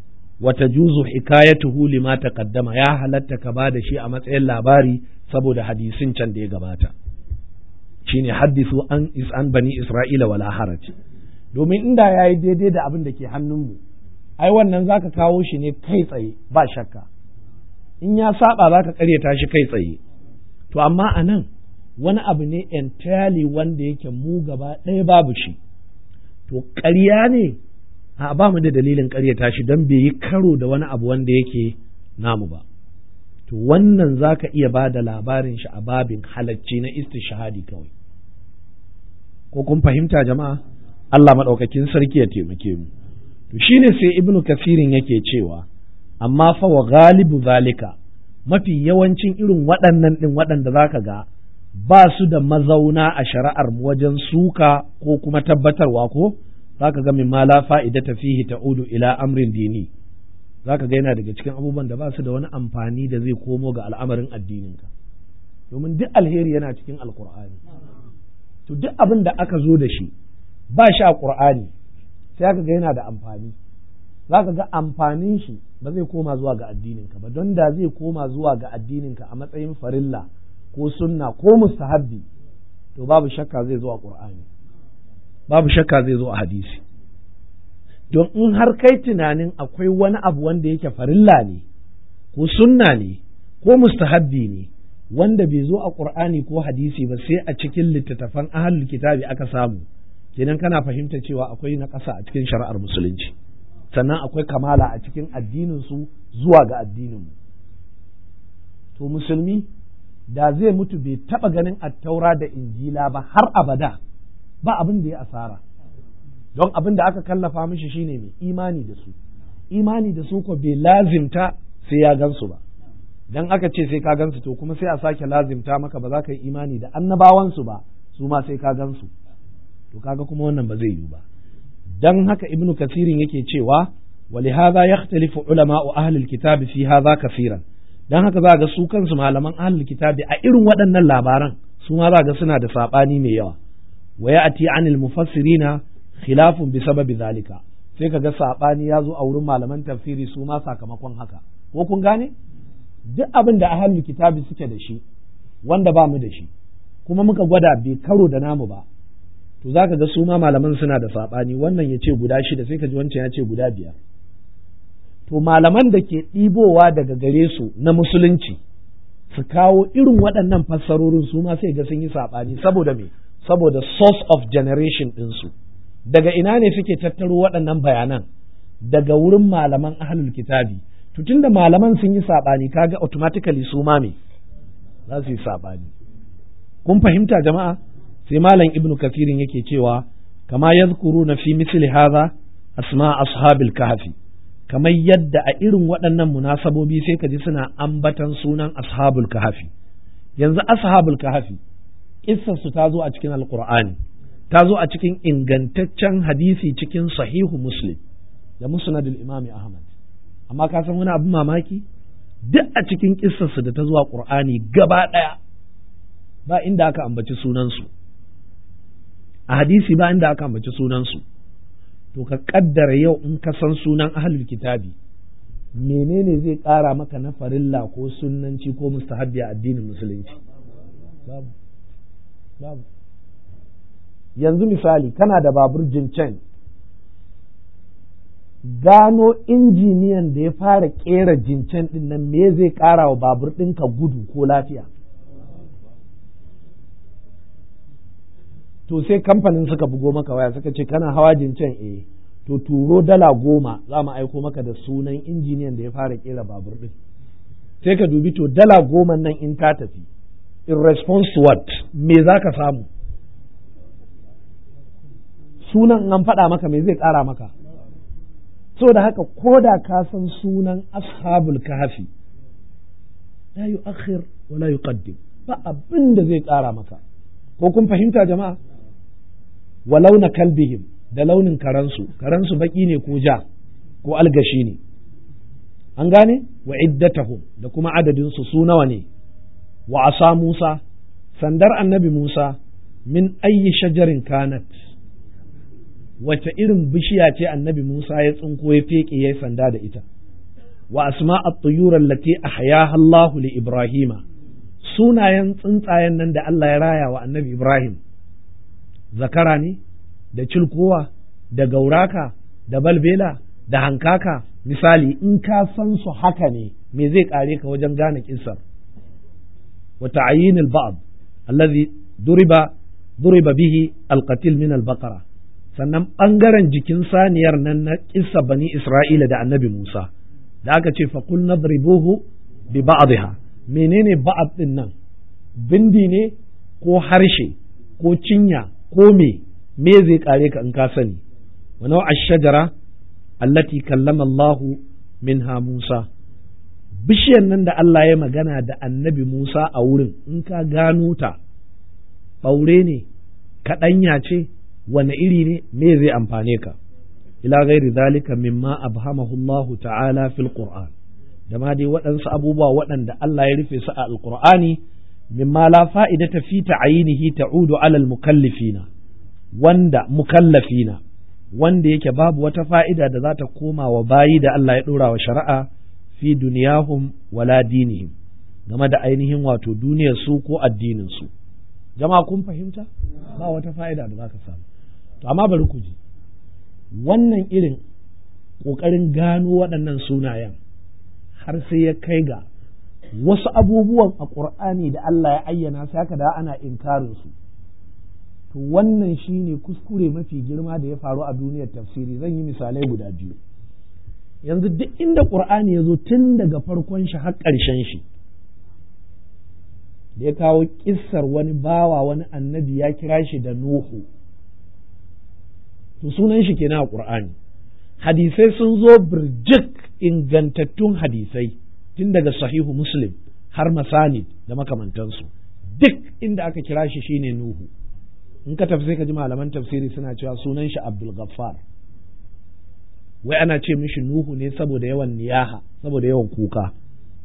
wa tajuzu hikayatuhu lima taqaddama, ya halatta ka ba da shi a matsayin labari saboda hadisin can da ya gabata, shine haddisu an bani Isra'ila wala haraj. Domin inda yayi daidai da abin da ke hannunmu, ai wannan zaka kawo shi ne kai tsaye ba shakka, in ya saba zaka karyata shi kai tsaye. To amma anan wani abu ne entirely wanda yake mu gaba ɗaya babu shi, to ƙarya ne a ba mu da dalilin ƙaryata shi don bai yi karo da wani abu wanda yake namu ba. To wannan za ka iya ba da labarin shi a babin halacci na istishhadi kawai. Ko kun fahimta jama'a? Allah maɗaukakin sarki ya taimake mu. To shine sai Ibnu Kasirin yake cewa, amma fa wa galibu zalika, mafi yawancin irin waɗannan ɗin waɗanda za ka ga ba su da mazauna a shari'ar mu wajen suka ko kuma tabbatarwa, ko za ka ga min ma la fa'idata fihi ta'udu ila amrin dini, za ka ga yana daga cikin abubuwan da ba su da wani amfani da zai komo ga al'amarin addininka, domin duk alheri yana cikin alkur'ani. To duk abin da aka zo da shi ba shi a ƙur'ani sai aka ga yana da amfani, za ka ga amfanin shi ba zai koma zuwa ga addininka ba, don da zai koma zuwa ga addininka a matsayin farilla ko sunna ko mustahabbi, to babu shakka zai zo a ƙur'ani, babu shakka zai zo a hadisi. Don in har kai tunanin akwai wani abu wanda yake farilla ne ko sunna ne ko mustahabbi ne wanda bai zo a ƙur'ani ko hadisi ba sai a cikin littattafan ahlul kitabi aka samu, kenan kana fahimta cewa akwai na ƙasa a cikin shari'ar musulunci, sannan akwai kamala a cikin addinin su zuwa ga addinin mu. To musulmi da zai mutu bai taba ganin attaura da injila ba har abada, ba abin da ya asara, don abin da aka kallafa mishi shine mai imani da su. Imani da su ko bai lazimta sai ya gansu ba, dan aka ce sai ka gansu to kuma sai a sake lazimta maka ba za ka yi imani da annabawansu ba, su ma sai ka gansu, to kaga kuma wannan ba zai yiwu ba. dan haka Ibn Kasirin yake cewa ولهذا يختلف علماء أهل الكتاب في هذا كثيرا. dan haka za ga su kansu malaman ahlul kitabi a irin waɗannan labaran su ma za ga suna da saɓani mai yawa. wa ya'ti anil mufassirina khilafun bi sababi zalika, sai kaga saɓani ya zo a wurin malaman tafsiri su ma sakamakon haka. ko kun gane duk abin da ahlul kitabi suke da shi wanda ba mu da shi kuma muka gwada bai karo da namu ba, to zaka ga su ma malaman suna da saɓani, wannan ya ce guda 6 sai ka ji wancan ya ce guda 5. to malaman da ke ɗibowa daga gare su na musulunci su kawo irin waɗannan fassarorin su ma sai ga sun yi saɓani. Saboda me? Saboda source of generation ɗinsu. Daga ina ne suke tattaro waɗannan bayanan? Daga wurin malaman ahlul kitabi. To tunda malaman sun yi saɓani kaga automatically su ma me za su yi saɓani. Kun fahimta jama'a? Sai malam Ibn Kathirin yake cewa kama yazkuruna fi misli hadha asma ashabil kahfi, kamar yadda a irin waɗannan munasabobi sai ka ji suna ambatan sunan ashabul kahfi. Yanzu ashabul kahfi kissar su ta zo a cikin alqur'ani, ta zo a cikin ingantaccen hadisi cikin sahihu muslim da musnad al-imam ahmad. Amma ka san wani abin mamaki, duk a cikin kissar su da ta zo a qur'ani gaba ɗaya ba inda aka ambaci sunan su, a hadisi ba inda aka ambaci sunan su. To ka kaddara yau in ka san sunan ahlul kitabi, menene zai ƙara maka na farilla ko sunnanci ko mustahabbi a addinin musulunci? Babu. Yanzu misali kana da babur jincen, gano injiniyan da ya fara ƙera jincen ɗin nan me zai ƙara wa babur ɗinka gudu ko lafiya? To sai kamfanin suka bugo maka waya suka ce kana hawa jincen, to turo $10 za mu aiko maka da sunan injiniyan da ya fara kera babur din. Sai ka dubi to $10 nan in ka tafi, in response to what, me za ka samu? Sunan an faɗa maka me zai ƙara maka? So da haka ko da ka san sunan ashabul kahfi la yu'akhir wa la yuqaddim, ba abin da zai ƙara maka. Ko kun fahimta jama'a? Wa launa kalbihim, da launin karansu baki ne ko ja ko algashi ne, an gane? Wa iddatahum, da kuma adadin su nawa ne? Wa asa Musa, sandar annabi Musa, min ayyi shajarin kanat, wace irin bishiya ce annabi Musa ya tsinko ya feke ya sanda da ita? wa asma at-tuyur allati ahyaha Allah li Ibrahima sunayen tsuntsayen nan da Allah ya raya wa annabi Ibrahim zakara ne da cilkowa da gauraka da balbela da hankaka misali in ka san su haka ne me zai kare ka wajen gane kissar wa ta'yin al-ba'd alladhi duriba bihi al-qatil min al-baqara sannan ɓangaren jikin saniyar nan na kissa bani Isra'ila da annabi Musa da aka ce faqul nadribuhu bi ba'dha menene ba'd din nan bindi ne ko harshe ko cinya ko me zai kare ka in ka sani wa naw ash-shajara allati kallama Allah minha Musa bishiyar nan da Allah ya magana da annabi Musa a wurin in ka gano ta ɓaure ne kaɗanya ce wane iri ne me zai amfane ka ila gairi zalika mimma abhamahu Allah ta'ala fil Qur'an da ma dai waɗansu abubuwa waɗanda Allah ya rufe su a alqur'ani mimma la fa'idata fi ta'yinihi ta'udu ala al-mukallafina wanda yake babu wata fa'ida da za ta koma wa bayi da Allah ya ɗora wa shari'a fi duniyahum wala dinihim game da ainihin wato duniyar su ko addinin su jama'a kun fahimta ba wata fa'ida da za ka samu to amma bari ku ji wannan irin ƙoƙarin gano waɗannan sunayen har sai ya kai ga wasu abubuwan a ƙur'ani da Allah ya ayyana sai haka da ana inkarin su to wannan shine kuskure mafi girma da ya faru a duniyar tafsiri zan yi misalai guda biyu yanzu duk inda ƙur'ani ya zo tun daga farkon shi har ƙarshen shi da ya kawo kissar wani bawa wani annabi ya kira shi da Nuhu to sunan shi kenan a Qur'ani hadisai sun zo birjik ingantattun hadisai tun daga sahihu Muslim har masanid da makamantansu duk inda aka kira shi shine Nuhu in ka tafi sai ka ji malaman tafsiri suna cewa sunan shi Abdul Ghaffar wai ana ce mishi Nuhu ne saboda yawan niyaha saboda yawan kuka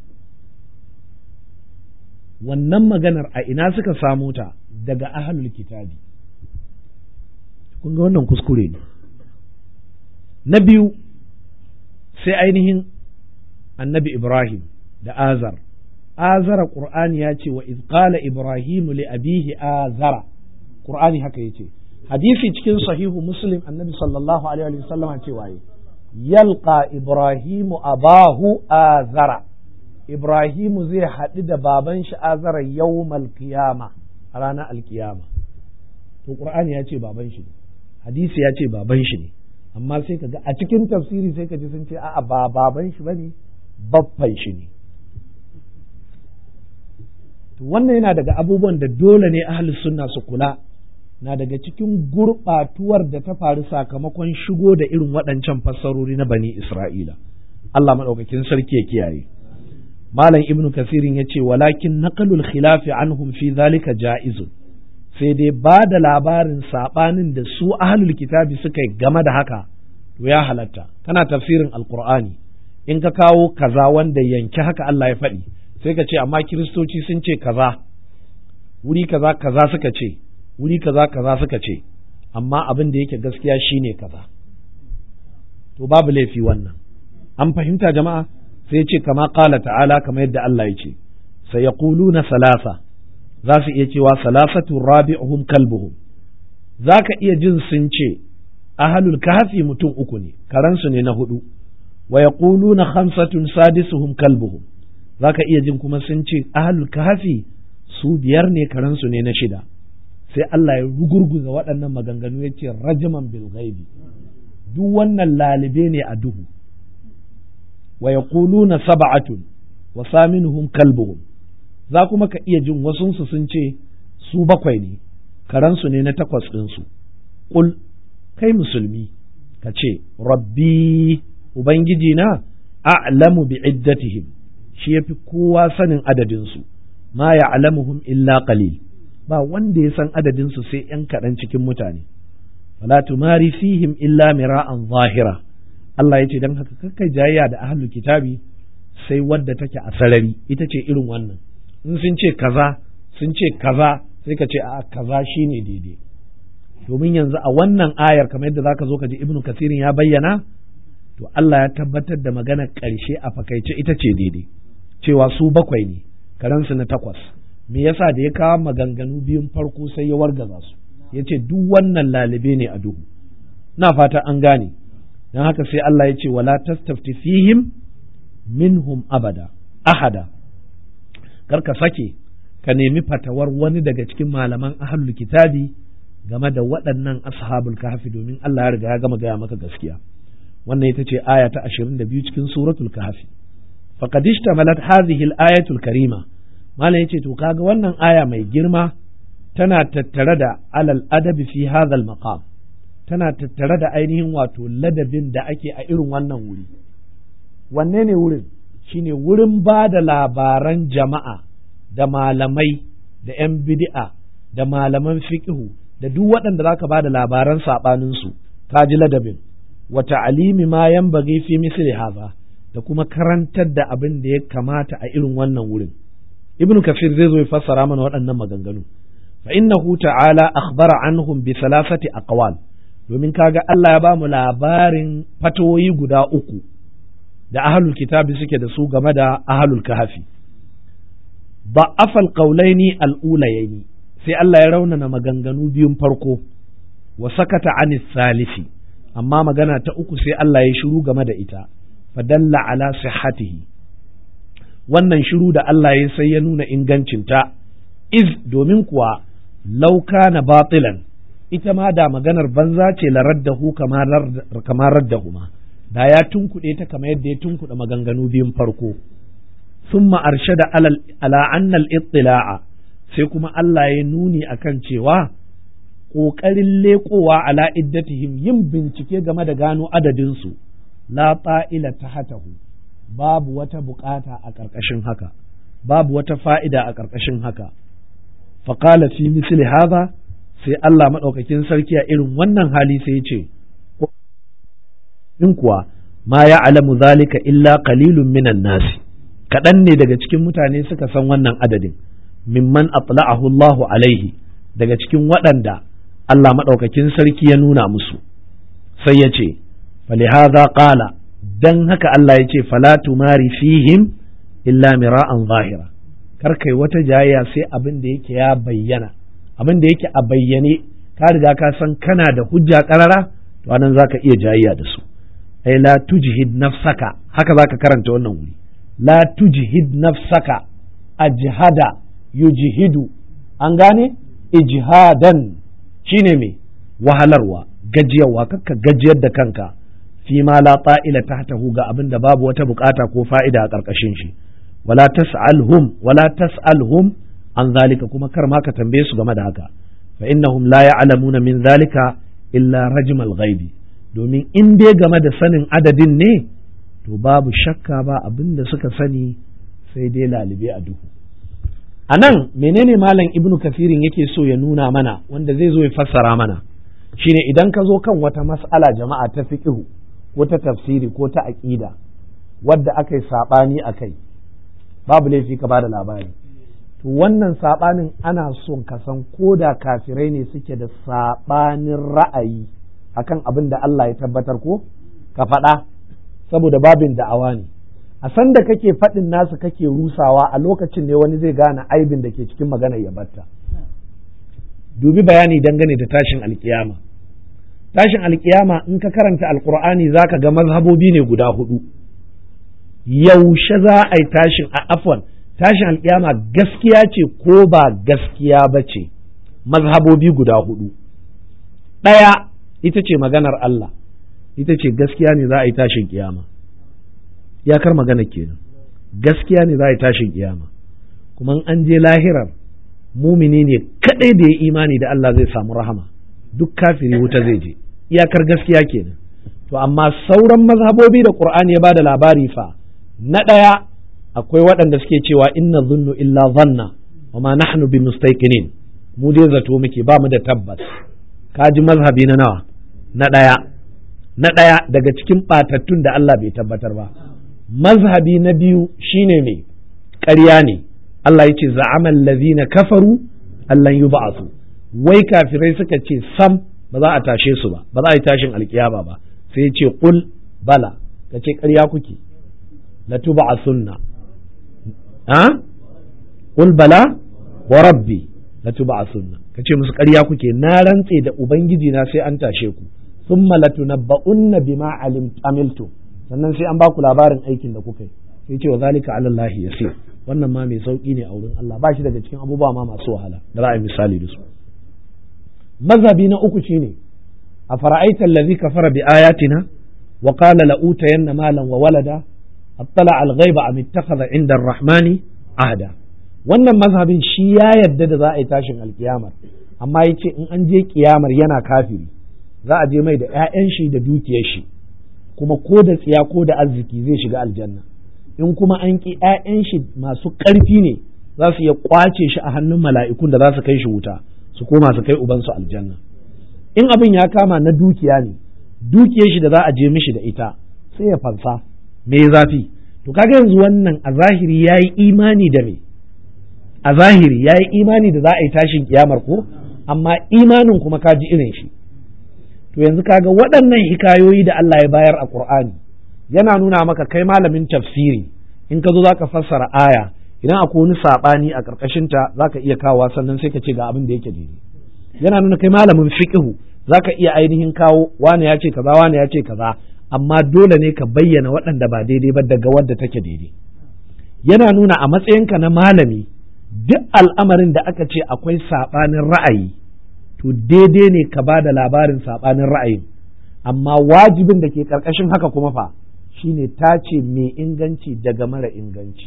wannan maganar a ina suka samo ta daga ahlul kitabi kun ga wannan kuskure ne na biyu sai ainihin annabi Ibrahim da azara Qur'ani ya ce wa iz qala Ibrahim li abihi azara Qur'ani haka yace hadisi cikin sahihu Muslim annabi sallallahu alaihi wa sallam ce waye yalqa Ibrahimu abahu azara Ibrahimu zai haɗu da baban shi azara yawmal qiyama a ranar alkiyama to Qur'ani ya ce baban shi ne hadisi ya ce baban shi ne amma sai kaga a cikin tafsiri sai kaji sun ce a'a ba baban shi bane baffan shi ne to wannan yana daga abubuwan da dole ne ahlus sunna su kula na daga cikin gurɓatuwar da ta faru sakamakon shigo da irin waɗancan fassarori na bani Isra'ila Allah maɗaukakin sarki ya kiyaye Malam Ibn Kasirin ya ce walakin naqalul khilafi anhum fi zalika ja'izun sai dai ba da labarin saɓanin da su ahlul kitabi suka yi game da haka to ya halatta kana tafsirin alqur'ani in ka kawo kaza wanda yanke haka Allah ya faɗi sai ka ce amma kiristoci sun ce kaza wuri kaza kaza suka ce wuri kaza kaza suka ce amma abin da yake gaskiya shine kaza to babu laifi wannan an fahimta jama'a sai ce kama qala ta'ala kamar yadda Allah ya ce sayaquluna salasa za su iya cewa salasatu rabi'uhum kalbuhum za ka iya jin sun ce ahlul kahfi mutum uku ne karansu ne na hudu wa yaquluna khamsatun sadisuhum kalbuhum za ka iya jin kuma sun ce ahlul kahfi su biyar ne karansu ne na shida sai Allah ya rugurguza waɗannan maganganu ya ce rajaman bil ghaibi duk wannan lalibe ne a duhu wa yaquluna sab'atun wa saminuhum kalbuhum za kuma ka iya jin wasunsu sun ce su bakwai ne karansu ne na takwas ɗinsu ƙul kai musulmi ka ce rabbi ubangiji na a'lamu bi iddatihim shi yafi kowa sanin adadinsu ma ya'lamuhum illa qalil ba wanda ya san adadinsu sai ‘yan kaɗan cikin mutane fala tumari fihim illa mira'an zahira Allah ya ce don haka kakkai jayayya da ahlul kitabi sai wadda take a sarari ita ce irin wannan in sun ce kaza sai ka ce a kaza shine daidai domin yanzu a wannan ayar kamar yadda zaka zo ka ji ibnu kasirin ya bayyana to Allah ya tabbatar da maganar ƙarshe a fakaice ita ce daidai cewa su 7 ne karansu na 8. me yasa da ya kawo maganganu biyun farko sai ya wargaza su ya ce duk wannan lalibe ne a duhu. na fata an gane, don haka sai Allah ya ce wala tastafti fihim minhum ahada, kar ka sake ka nemi fatawar wani daga cikin malaman ahlul kitabi game da waɗannan ashabul kahfi, domin Allah ya riga ya gama gaya maka gaskiya. wannan ita ce aya ta 22 cikin suratul kahfi. faqad ishtamalat hadhihi al-ayatul karima, malam yace to kaga wannan aya mai girma tana tattare da alal adabi fi hadha al-maqam, tana tattare da ainihin wato ladabin da ake a irin wannan wuri. wanne ne wurin? shine wurin ba da labaran jama'a da malamai da 'yan bid'a da malaman fiqhu da duk waɗanda zaka ba da labaran saɓaninsu, ka ji ladabin. wa ta'alimi ma yanbaghi fi misli hadha, da kuma karantar da abin da ya kamata a irin wannan wurin. ibnu kafir zai zo ya fassara mana waɗannan maganganu. fa innahu ta'ala akhbara anhum bi thalathati aqwal, domin kaga Allah ya ba mu labarin fatawoyi guda 3 da ahlul kitabi suke da su game da ahlul kahfi. ba'afal qawlaini al-ulayaini, sai Allah ya raunana maganganu biyun farko, wa sakata anis salisi, amma magana ta 3 sai Allah ya shiru game da ita, fadalla ala sihhatihi. wannan shiru da Allah ya sai ya nuna ingancinta, iz domin kuwa law kana batilan, ita ma da maganar banza ce la raddahu kamar raddahuma, da ya tunkuɗe ta kamar yadda ya tunkuɗe maganganu biyun farko. summa arshada ala anna al-ittila'a, sai kuma Allah ya nuni akan cewa ƙoƙarin leƙowa ala iddatihim, yin bincike game da gano adadinsu, la ta'ila tahatahu, babu wata bukata a ƙarƙashin haka, babu wata fa'ida a ƙarƙashin haka. faqala fi misli hadha, sai Allah maɗaukakin sarki a irin wannan hali sai ya ce, in kuwa ma ya alamu zalika illa qalilun minan nasi, kaɗan ne daga cikin mutane suka san wannan adadin, mimman atla'ahu Allahu alaihi, daga cikin waɗanda Allah maɗaukakin sarki ya nuna musu. sai ya ce falihaza qala, dan haka Allah ya ce fala tumari fihim illa mira'an zahira, kar kai wata jayayya sai abin da yake ya bayyana, abin da yake a bayyane ka riga ka san kana da hujja karara, to anan zaka iya jayayya da su. ai la tujhid nafsaka, haka zaka karanta wannan wuri, la tujhid nafsaka, ajhada yujhidu, an gane ijhadan shine me wahalarwa, gajiyarwa, kakka gajiyar da kanka fi ma la ta'ila tahtahu, ga abin da babu wata bukata ko fa'ida a karkashin shi. wala tas'alhum an zalika, kuma kar ma ka tambaye su game da haka. fa innahum la ya'lamuna min zalika illa rajmal ghaibi, domin in dai game da sanin adadin ne, to babu shakka ba abin da suka sani sai dai lalibe a duhu. a nan menene malam ibnu kafirin yake so ya nuna mana, wanda zai zo ya fassara mana, shine idan ka zo kan wata mas'ala jama'a ta fiqhu ko ta tafsiri ko ta aqida wadda aka yi saɓani a kai, babu laifi ka bada labari. to wannan saɓanin ana son ka san ko da kafirai ne suke da saɓanin ra'ayi akan abin da Allah ya tabbatar, ko ka faɗa, saboda babin da'awa ne. a san da kake faɗin nasu kake rusawa, a lokacin ne wani zai gane aibin da ke cikin maganar ya batta. dubi bayani dangane da tashin alkiyama. tashin alkiyama in ka karanta alkur'ani zaka ga mazhabobi ne guda 4. yaushe za a yi tashin alkiyama gaskiya ce ko ba gaskiya ba ce? mazhabobi guda 4. ɗaya ita ce maganar Allah, ita ce gaskiya ne za a yi tashin kiyama, iyakar magana kenan, gaskiya ne za a yi tashin kiyama, kuma an je lahirar mumini ne kadai da ya imani da Allah zai samu rahama, duk kafiri wuta zai je, iyakar gaskiya kenan. to amma sauran mazhabobi da Qur'ani ya bada labari fa, na ɗaya akwai waɗanda suke cewa inna zunnu illa zanna wa ma nahnu bi mustaqinin, mu dai zato muke ba mu da tabbas. kaji mazhabi na nawa? na ɗaya daga cikin ɓatattun da Allah bai tabbatar ba. mazhabi na biyu shine mai ƙarya ne. Allah ya ce za'amal ladhina kafaru allan yub'athu, wai kafirai suka ce sam ba za a tashe su ba, ba za a yi tashin alkiyama ba. sai ya ce qul bala ka ce ƙarya kuke latub'asunna qul bala wa rabbi latub'asunna ka ce musu ƙarya kuke, na rantse da ubangiji na sai an tashe ku, thumma latunabba'unna bima amiltum, sannan sai an ba ku labarin aikin da kuka yi. Sai ce wa zalika ala Allah yasir, wannan ma mai sauki ne a wurin Allah, ba shi daga cikin abubuwa ma masu wahala da za a yi misali da su. Mazhabi na uku shine a fara'aita allazi kafara bi ayatina wa qala la utayanna malan wa walada attala al-ghaiba am ittakhadha inda ar-rahmani ahda. Wannan mazhabin shi ya yadda da za a yi tashin alkiyamar, amma yace in an je kiyamar yana kafiri za a je mai da ƴaƴan shi da dukiyar shi, kuma ko da tsiya ko da arziki zai shiga aljanna. In kuma an ki ƴaƴan shi masu ƙarfi ne za su iya kwace shi a hannun mala'ikun da za su kai shi wuta, su koma su kai ubansu aljanna. In abin ya kama na dukiya ne, dukiyar shi da za a je mishi da ita sai ya fansa, me zafi. To kaga yanzu wannan a zahiri yayi imani da me, a zahiri yayi imani da za a yi tashin kiyamar ko, amma imanin kuma ka ji irin shi. To yanzu kaga waɗannan hikayoyi da Allah ya bayar a Qur'ani yana nuna maka kai malamin tafsiri, in ka zo zaka fassara aya, idan akwai wani sabani a karkashin ta zaka iya kawo, sannan sai ka ce ga abin da yake daidai. Yana nuna kai malamin fiqhu zaka iya ainihin kawo wani ya ce kaza wani ya ce kaza, amma dole ne ka bayyana waɗanda ba daidai ba daga wadda take daidai. Yana nuna a matsayinka na malami duk al'amarin da aka ce akwai sabanin ra'ayi to daidai ne ka ba da labarin sabanin ra'ayin, amma wajibin da ke karkashin haka kuma fa shine tace mai inganci daga mara inganci.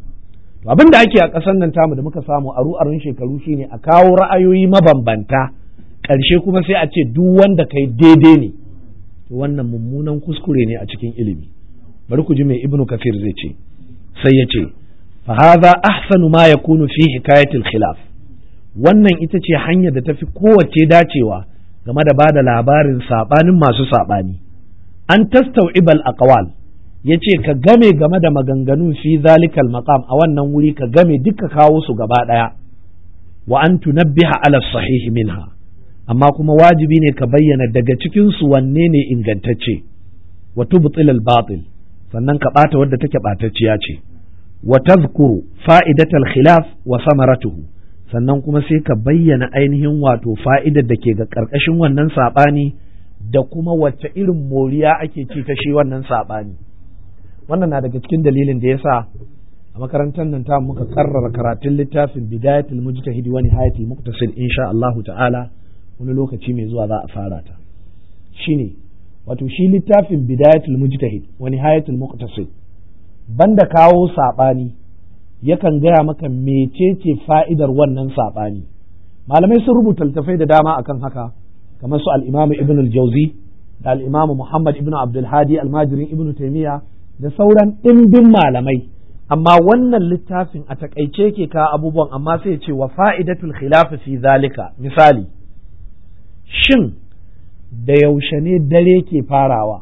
To abin da ake a ƙasar nan tamu da muka samu aru-arun shekaru shine a kawo ra'ayoyi mabambanta, ƙarshe kuma sai a ce duk wanda kai daidai ne. To wannan mummunan kuskure ne a cikin ilimi. Bari ku ji mai Ibn Kathir zai ce, sai ya ce fa hadha ahsanu ma yakunu fi hikayatil khilaf. Wannan ita ce hanyar da tafi kowace dacewa game da bada labarin sabanin masu sabani. An tastau'ibal aqwal, yace ka game da maganganun fi zalikal maqam, a wannan wuri ka game duka kawo su gaba daya, wa an tunabbiha ala sahih minha, amma kuma wajibi ne ka bayyana daga cikin su wanne ne ingantacce, wa tubtil al batil, sannan ka bata wadda take batacciya ce, wa tadhkuru fa'idatal khilaf wa samaratuhu, sannan kuma sai ka bayyana ainihin wato fa'idar da ke ga karkashin wannan sabani da kuma wacce irin moriya ake ci ta shi wannan sabani. Wannan na daga cikin dalilin da yasa a makarantar nan ta muka karrara karatun littafin Bidayatul Mujtahid wa Nihayatul Muqtasid, insha Allah ta'ala wani lokaci mai zuwa za a fara ta. Shine wato shi littafin Bidayatul Mujtahid wa Nihayatul Muqtasid banda kawo sabani yakan gaya maka mecece fa'idar wannan sabani. Malamai sun rubuta littafai da dama akan haka, kamar su al-Imam Ibn al-Jawzi da al-Imam Muhammad Ibn Abdul Hadi almajirin Ibn Taymiyyah da sauran ɗimbin malamai, amma wannan littafin a takaice ke ka abubuwan, amma sai ce wa fa'idatul khilaf fi zalika. Misali, shin da yaushe ne dare ke farawa,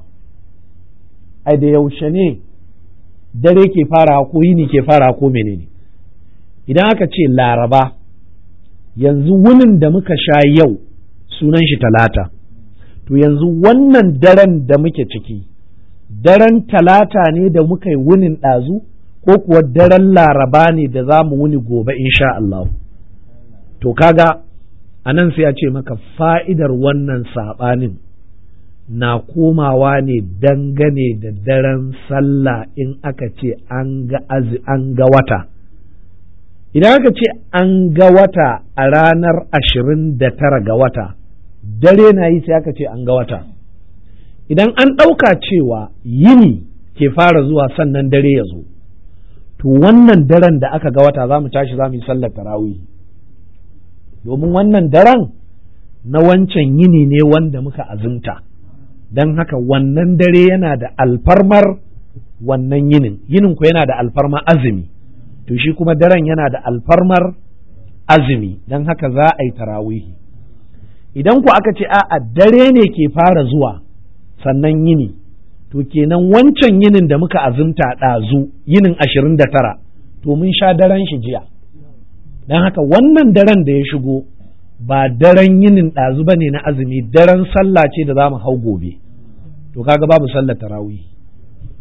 ai da yaushe ne dare ke farawa ko yini ke farawa ko menene? Idan aka ce Laraba, yanzu wunin da muka sha yau sunan shi Talata, to yanzu wannan daren da muke ciki daren Talata ne da muka yi wunin ɗazu, ko kuwa daren Laraba ne da za mu wuni gobe insha Allah. To kaga a nan sai a ce maka fa'idar wannan saɓanin na komawa ne dangane da daren sallah in aka ce an ga wata. Idan aka ce an ga wata a ranar 29 ga wata, dare na yi sai aka ce an ga wata. Idan an ɗauka cewa yini ke fara zuwa sannan dare ya zo, to wannan daren da aka ga wata za mu tashi za mu yi sallar tarawih, domin wannan daren na wancan yini ne wanda muka azumta, don haka wannan dare yana da alfarmar wannan yinin ku yana da alfarmar azumi, to shi kuma daren yana da alfarmar azumi, don haka za a yi tarawih. Idan ku aka ce a dare ne ke fara zuwa sannan yini, to kenan wancan yinin da muka azumta ɗazu, yinin 29, to mun sha daren shi jiya, don haka wannan daren da ya shigo ba daren yinin ɗazu ba ne na azumi, daren sallah ce da za mu hau gobe, to kaga babu sallar tarawih.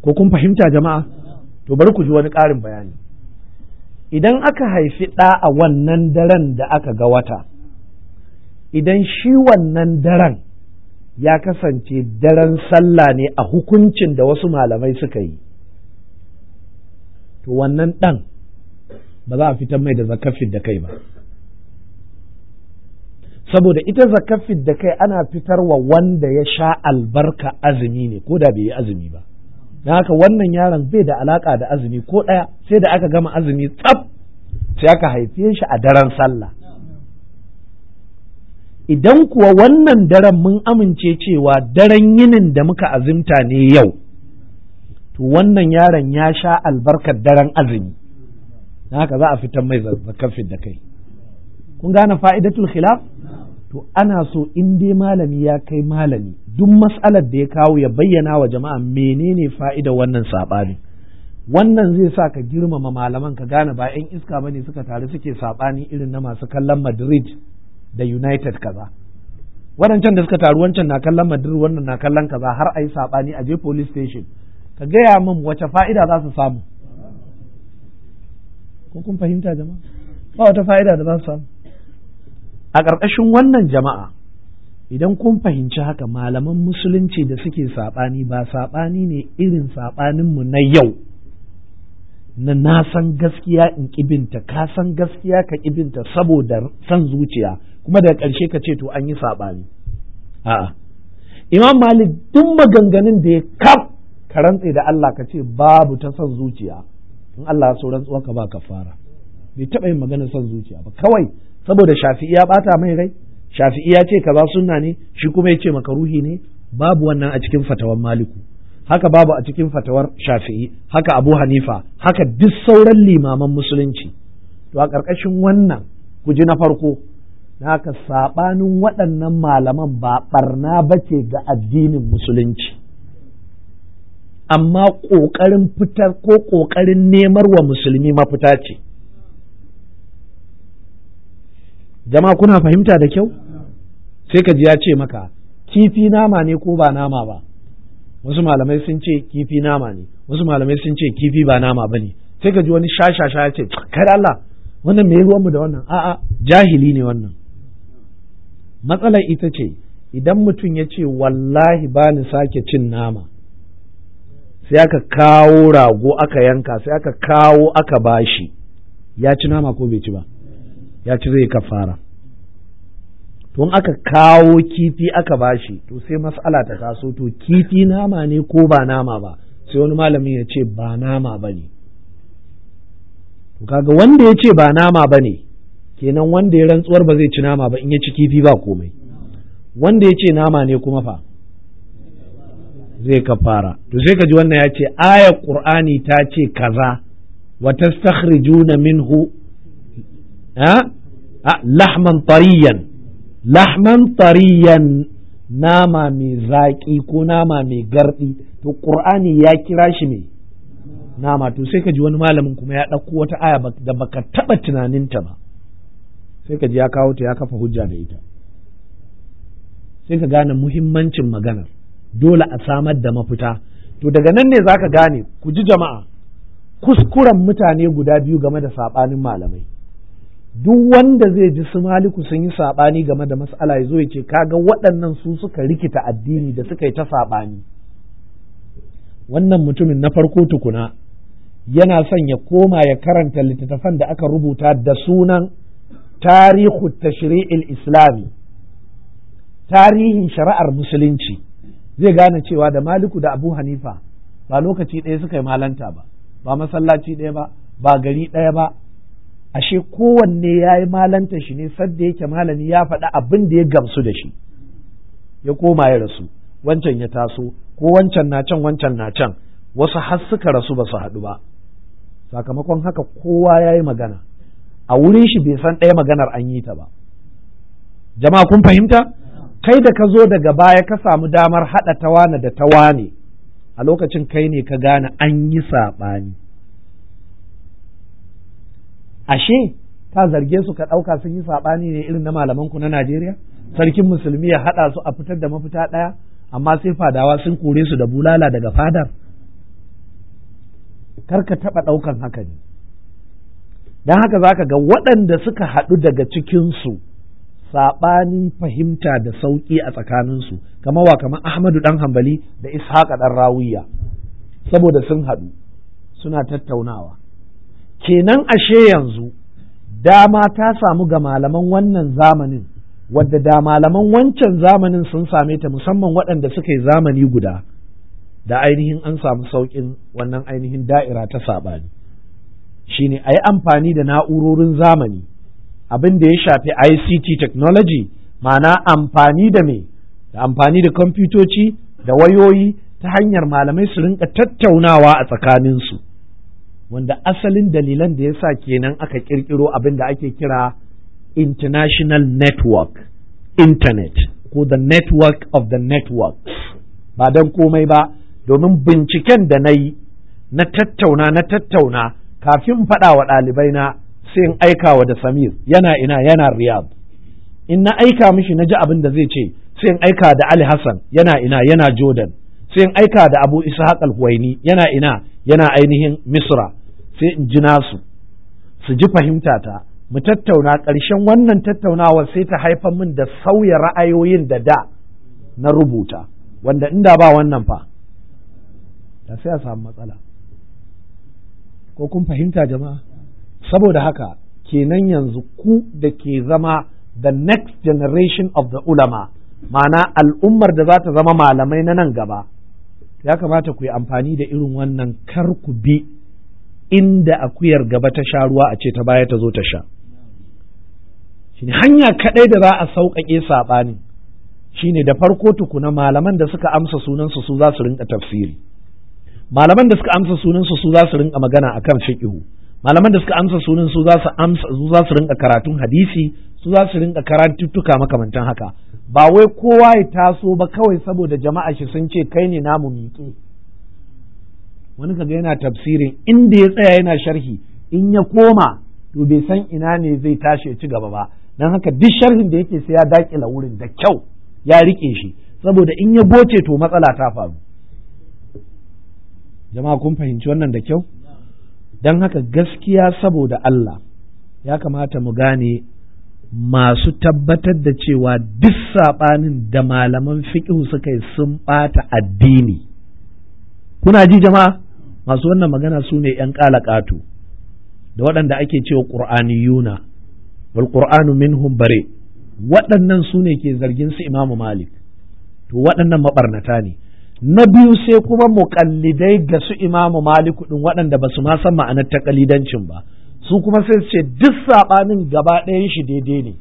ko kun fahimta jama'a? To bari ku ji wani ƙarin bayani. Idan aka haifi ɗa a wannan daren da aka ga wata, idan shi wannan daren ya kasance daren sallah ne a hukuncin da wasu malamai suka yi, to wannan ɗan ba za a fitar mai da zakafin da kai ba. Saboda ita zakafin da kai ana fitarwa wanda ya sha albarka azumi ne ko da bai yi azumi ba. Don haka wannan yaron bai da alaka da azumi ko ɗaya, sai da aka gama azumi tsaf sai aka haife shi a daren sallah. Idan kuwa wannan daren mun amince cewa daren yinin da muka azumta ne yau, to wannan yaron ya sha albarkar daren azumi, don haka za a fitar mai zakafin da kai. Kun gane fa'idatul khilaf? To ana so in dai malami ya kai malami, duk mas'alar da ya kawo ya bayyana wa jama'a menene fa'ida wannan saɓani. Wannan zai sa ka girmama malaman, ka gane ba 'yan iska bane suka taru suke saɓani irin na masu kallon Madrid da United kaza. Waɗancan da suka taru, wancan na kallon Madrid, wannan na kallon kaza, har a yi saɓani a je police station. Ka gaya min wace fa'ida za su samu? Ko kun fahimta jama'a? Ba wata fa'ida da za su samu. A ƙarƙashin wannan jama'a, idan kun fahimci haka, malaman musulunci da suke saɓani ba saɓani ne irin saɓaninmu na yau, na san gaskiya in ƙibinta, ka san gaskiya ka ƙibinta saboda san zuciya, kuma daga ƙarshe ka ce to an yi saɓani. A'a, Imam Malik duk maganganun da ya kaf ka rantse da Allah ka ce babu ta son zuciya, in Allah ya so rantsuwa ka ba kafara. Bai taɓa yin maganar son zuciya ba, kawai saboda Shafi'i ya bata mai rai, Shafi'i ya ce kaza sunna ne, shi kuma ya ce makaruhi ne, babu wannan a cikin fatawan Maliku, haka babu a cikin fatawar Shafi'i, haka Abu Hanifa, haka duk sauran limaman musulunci. To a ƙarƙashin wannan ku ji na farko, na haka saɓanin waɗannan malaman ba ɓarna ba ce ga addinin musulunci, amma ƙoƙarin fitar ko ƙoƙarin nemar wa musulmi mafita ce. Jama'a kuna fahimta da kyau? Sai ka ji ya ce maka kifi nama ne ko ba nama ba. Wasu malamai sun ce kifi nama ne, wasu malamai sun ce kifi ba nama ba ne. Sai ka ji wani shashasha ya ce kai Allah, wannan me ruwanmu da wannan? A'a, jahili ne wannan. Matsalar ita ce idan mutum ya ce wallahi ba ni sake cin nama, sai aka kawo rago aka yanka, sai aka kawo aka bashi, ya ci nama ko bai ci ba? Ya ci, zai kafara. To in aka kawo kifi aka bashi, to sai mas'ala ta taso, to kifi nama ne ko ba nama ba? Sai wani malamin ya ce ba nama ba ne. To kaga wanda ya ce ba nama ba ne, kenan wanda ya rantsuwar ba zai ci nama ba, in ya ci kifi ba komai. Wanda ya ce nama ne kuma fa zai kafara. To sai ka ji wannan ya ce ayar Qur'ani ta ce kaza, wa tastakhrijuna minhu lahman tariyan, nama mai zaƙi ko nama mai garɗi. To Qur'ani ya kira shi ne nama. To sai ka ji wani malamin kuma ya ɗauko wata aya da baka taɓa tunaninta ba, sai ka ji ya kawo ta ya kafa hujja da ita. Sai ka gane muhimmancin maganar, dole a samar da mafita. To daga nan ne zaka gane, ku ji jama'a, kuskuren mutane guda biyu game da saɓanin malamai. Duk wanda zai ji su Maliku sun yi saɓani game da mas'ala ya zo ya ce kaga waɗannan su suka rikita addini da suka yi ta saɓani. Wannan mutumin na farko tukuna yana son ya koma ya karanta littattafan da aka rubuta da sunan tarihu tashri'il islami, tarihin shari'ar musulunci. Zai gane cewa da Maliku da Abu Hanifa ba lokaci ɗaya suka yi malanta ba, ba masallaci ɗaya ba, ba gari ɗaya ba. Ashe kowanne ya yi malanta shi ne sadda yake malami ya faɗi abin da ya gamsu da shi, ya koma ya rasu, wancan ya taso, ko wancan na can wancan na can, wasu har suka rasu ba su haɗu ba. Sakamakon haka kowa ya yi magana, a wurin shi bai san ɗaya maganar an yi ta ba. Jama'a kun fahimta? Kai da ka zo daga baya ka samu damar haɗa tawane da tawane, a lokacin kai ne ka gane an yi saɓani. Ashe ka zarge su ka ɗauka sun yi saɓani ne irin na malamanku na Najeriya? Sarkin musulmi ya haɗa su a fitar da mafita ɗaya, amma sai fadawa sun kore su da bulala daga fadar. kar ka taɓa ɗaukan haka ne. Don haka za ka ga waɗanda suka haɗu daga cikinsu saɓanin fahimta da sauƙi a tsakaninsu, kamar Ahmadu ɗan Hambali da Ishaqa ɗan Rawiya, saboda sun haɗu suna tattaunawa. Kenan ashe yanzu dama ta samu ga malaman wannan zamanin, wadda da malaman wancan zamanin sun same ta, musamman waɗanda suka yi zamani guda, da ainihin an samu sauƙin wannan ainihin da'ira ta saɓani. Shine a yi amfani da na'urorin zamani, abin da ya shafi ICT technology, ma'ana amfani da da amfani da kwamfutoci da wayoyi ta hanyar malamai su rinka tattaunawa a tsakaninsu, wanda asalin dalilan da ya sa kenan aka ƙirƙiro abin da ake kira international network, internet, ko the network of the networks, ba don komai ba, domin binciken da na yi na tattauna kafin faɗa wa ɗalibai na sai in aika wa da Samir yana Riyadh, in na aika mishi na ji abin da zai ce sai in aika da Ali Hassan yana Jordan, sai in aika da Abu Ishaq al-Huwaini yana ainihin Misra, sai in ji nasu su ji fahimtata, mu tattauna. Ƙarshen wannan tattaunawar sai ta haifar min da sauya ra'ayoyin da na rubuta, wanda inda ba wannan fa da sai a samu matsala. Ko kun fahimta jama'a? Saboda haka kenan yanzu ku da ke zama the next generation of the ulama, ma'ana al'ummar da za ta zama malamai na nan gaba, ya kamata ku yi amfani da irin wannan, kar ku bi inda akuyar gaba ta sha ruwa a ce ta baya ta zo ta sha. Shine hanya kaɗai da za a sauƙaƙe saɓani, shine da farko tukuna malaman da suka amsa sunansu su za su rinka tafsiri, malaman da suka amsa sunansu su za su rinka magana akan fiqhu, malaman da suka amsa sunan su za su rinka karatun hadisi, su za su rinka karatuttuka makamantan haka. Ba wai kowa ya taso ba kawai saboda jama'a shi sun ce kai ne namu miƙe. Wani kaga yana tafsirin inda ya tsaya yana sharhi, in ya koma to bai san ina ne zai tashi ya ci gaba ba, don haka duk sharhin da yake sai ya daƙila wurin da kyau ya riƙe shi, saboda in ya goce to matsala ta faru. Jama'a kun fahimci wannan da kyau? Don haka gaskiya saboda Allah ya kamata mu gane masu tabbatar da cewa duk saɓanin da malaman fiqhu suka yi sun ɓata addini. Kuna ji jama'a? Masu wannan magana su ne ‘yan ƙalaƙato da waɗanda ake cewa ƙur'aniyuna, wal ƙur'anu minhum bare, waɗannan su ne ke zargin su Imamu Malik, to waɗannan maɓarnata ne. Na biyu sai kuma muƙallidai ga su Imamu Maliku ɗin waɗanda ba su ma san ma'anar taƙalidancin ba, su kuma sai su ce duk saɓanin gaba ɗayan shi daidai ne.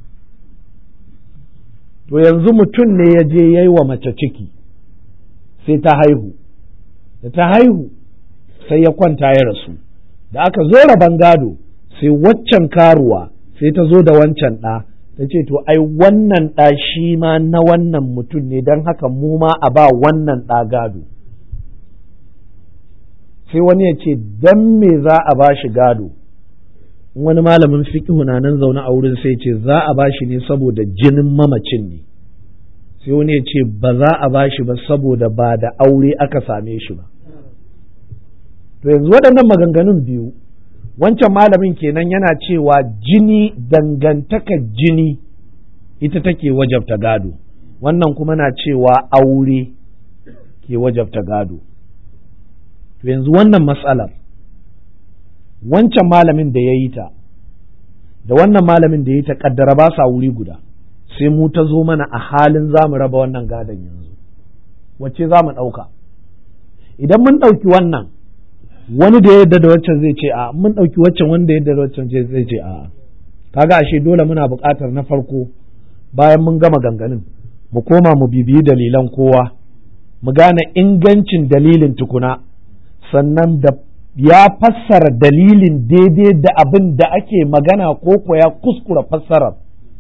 To yanzu mutum ne ya je ya yi wa mace ciki sai ta haihu, da ta haihu sai ya kwanta ya rasu, da aka zo rabon gado sai waccan karuwa sai ta zo da wancan ɗa, ta ce to ai wannan ɗa shi ma na wannan mutum ne, don haka mu ma a ba wannan ɗa gado. Sai wani ya ce don me za a ba shi gado? Wani malamin fiqhu na nan zaune a wurin sai ce za a ba shi ne saboda jinin mamacin ne. Sai wani ya ce ba za a ba shi ba saboda ba da aure aka same shi ba. To yanzu waɗannan maganganun biyu, wancan malamin kenan yana cewa jini, dangantakar jini ita take wajabta gado, wannan kuma na cewa aure ke wajabta gado. To yanzu wannan matsalar, wancan malamin da ya yi ta da wannan malamin da ya yi ta kaddara ba sa wuri guda, sai mu ta zo mana a halin za mu raba wannan gadon yanzu, wacce za mu ɗauka? Idan mun ɗauki wannan, wani da ya yadda da waccan zai ce a, mun ɗauki waccan wanda ya yadda da waccan zai ce a. Kaga ashe dole muna buƙatar na farko bayan mun gama ganganin mu koma mu bibiyi dalilan kowa, mu gane ingancin dalilin tukuna, sannan da ya fassara dalilin daidai da abin da ake magana ko ya kuskura fassarar.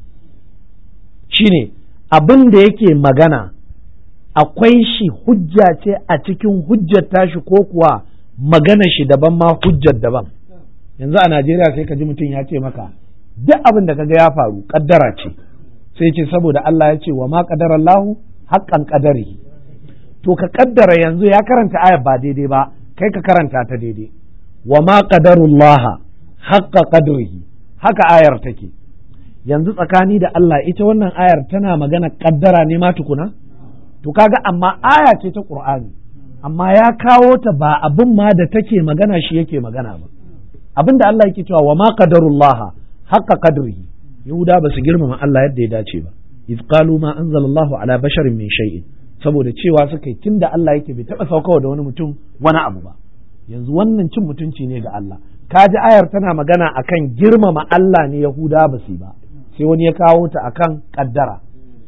Shine abin da yake magana akwai shi hujja ce a cikin hujjar tashi ko kuwa magana shi daban ma hujjar daban. Yanzu a Najeriya sai ka ji mutum ya ce maka duk abin da kaga ya faru kaddara ce, sai ce saboda Allah ya ce wa ma qadarallahu haqqan qadari. To ka kaddara yanzu ya karanta ayar ba daidai ba, kai ka karanta ta daidai wa ma qadarullaha haqqa qadrihi haka ayar take. Yanzu tsakani da Allah ita wannan ayar tana magana kaddara ne ma tukuna? To kaga amma aya ce ta Qur'ani, amma ya kawo ta ba abin ma da take magana shi yake magana ba. Abin da Allah yake cewa wa ma qadarullaha haqqa qadrihi, Yahuda ba su girmama Allah yadda ya dace ba. Iz qalu ma anzalallahu ala basharin min shay'in, saboda cewa suka yi tunda Allah yake bai taba saukawa da wani mutum wani abu ba. Yanzu wannan cin mutunci ne ga Allah. Kaji ayar tana magana akan girmama Allah ne Yahuda ba su ba. Sai wani ya kawo ta akan kaddara.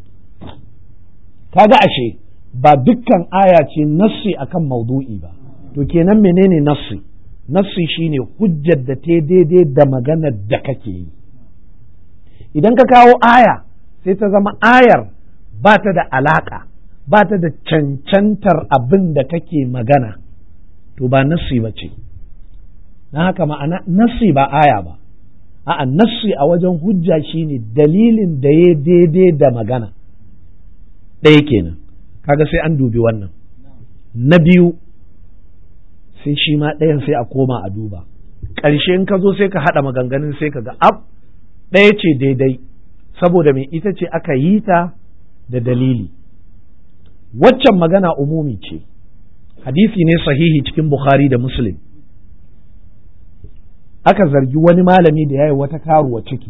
Kaga ashe ba dukkan aya ce nassi akan maudu'i ba. To kenan menene nassi? Nassi shine hujjar da ta daidai da maganar da kake yi. Idan ka kawo aya sai ta zama ayar ba ta da alaka, ba ta da cancantar abin da kake magana, to ba nassi ba ce. Na haka ma'ana nassi ba aya ba. A'a, nassi a wajen hujja shine dalilin da ya daidai da magana. Ɗaya kenan, kaga sai an dubi wannan. Na biyu, sai shi ma ɗayan sai a koma a duba. Ƙarshe in ka zo sai ka haɗa maganganun sai ka ga ɗaya ce daidai, saboda mai ita ce aka yi ta da dalili. Waccan magana umumi ce, hadisi ne sahihi cikin Bukhari da Muslim. Aka zargi wani malami da ya yi wata karuwa ciki,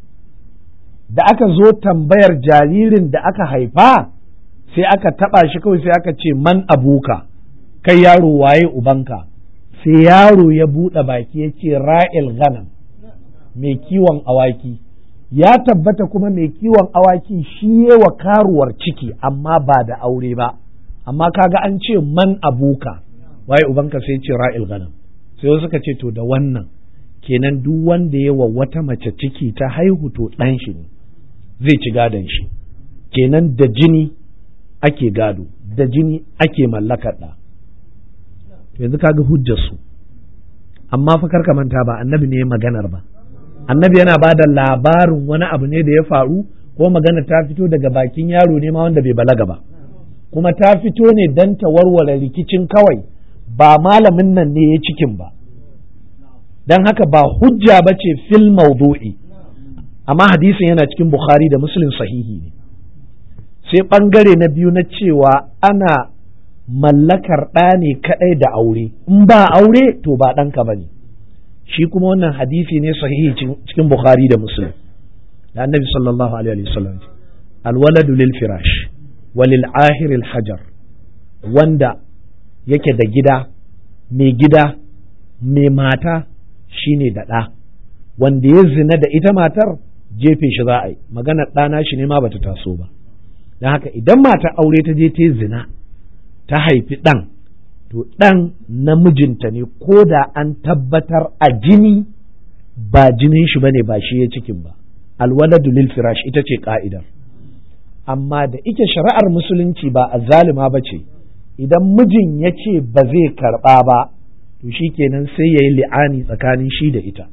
da aka zo tambayar jaririn da aka haifa sai aka taɓa shi kawai sai aka ce man abuka, kai yaro waye ubanka, sai yaro ya buɗe baki ya ce ra'il ghanam, mai kiwon awaki. Ya tabbata kuma mai kiwon awaki shi wa karuwar ciki amma ba da aure ba, amma kaga an ce man abuka waye ubanka sai ce ra'il ghanam. Sai wasu suka ce to da wannan kenan duk wanda ya wa wata mace ciki ta haihu to ɗan shi ne zai ci gadon shi, kenan da jini ake gado, da jini ake mallakar ɗa. Yanzu kaga hujjar su, amma fa kar ka manta ba annabi ne maganar ba. Annabi yana ba da labarin wani abu ne da ya faru, ko magana ta fito daga bakin yaro ne ma wanda bai balaga ba, kuma ta fito ne don ta warware rikicin kawai, ba malamin nan ne ya cikin ba. Don haka ba hujja ba ce fil maudu'i, amma hadisin yana cikin Bukhari da Muslim sahihi ne. Sai ɓangare na biyu na cewa ana mallakar ɗa ne kaɗai da aure, in ba aure to ba ɗanka ba ne. Shi kuma wannan hadisi ne sahihi cikin Bukhari da Muslim, da Annabi sallallahu alaihi wasallam, alwaladu lil firash walil ahir al hajar, wanda yake da gida mai mata shine da ɗa, wanda ya zina da ita matar jefe shi za a yi, maganar ɗana shi ne ma bata taso ba. Don haka idan mata aure ta je ta zina ta haifi ɗan, to ɗan namijinta ne, ko da an tabbatar a jini ba jinin shi bane, ba shi ya cikin ba. Alwaladu lil firash ita ce ka'idar. Amma da ike shari'ar musulunci ba azzalima ba ce, idan mijin ya ce ba zai karɓa ba, to shi kenan sai ya yi li'ani tsakanin shi da ita.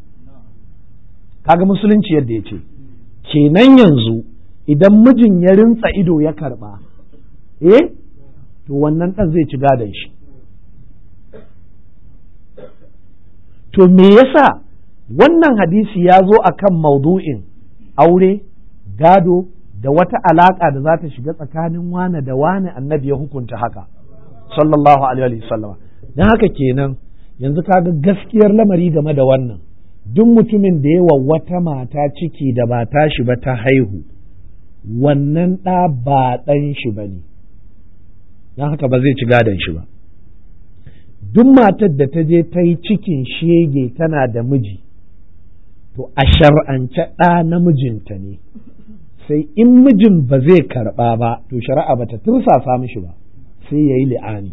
Kaga musulunci yadda ya ce, kenan yanzu idan mijin ya rintsa ido ya karɓa, to wannan ɗan zai ci gadon shi. To me yasa wannan hadisi ya zo a kan maudu'in aure, gado, da wata alaƙa da za ta shiga tsakanin wane da wane annabi ya hukunta haka, sallallahu alaihi wasallama. Don haka kenan yanzu kaga gaskiyar lamari game da wannan, duk mutumin da yawa wata mata ciki da ba tashi ba ta haihu, wannan ɗa ba ɗan shi ba ne, don haka ba zai ci gadon shi ba. Duk matar da ta je ta yi cikin shege tana da miji, to a shar'ance ɗa namijinta ne, sai in mijin ba zai karɓa ba, to shari'a ba ta tursasa mishi ba, sai ya yi li'ani.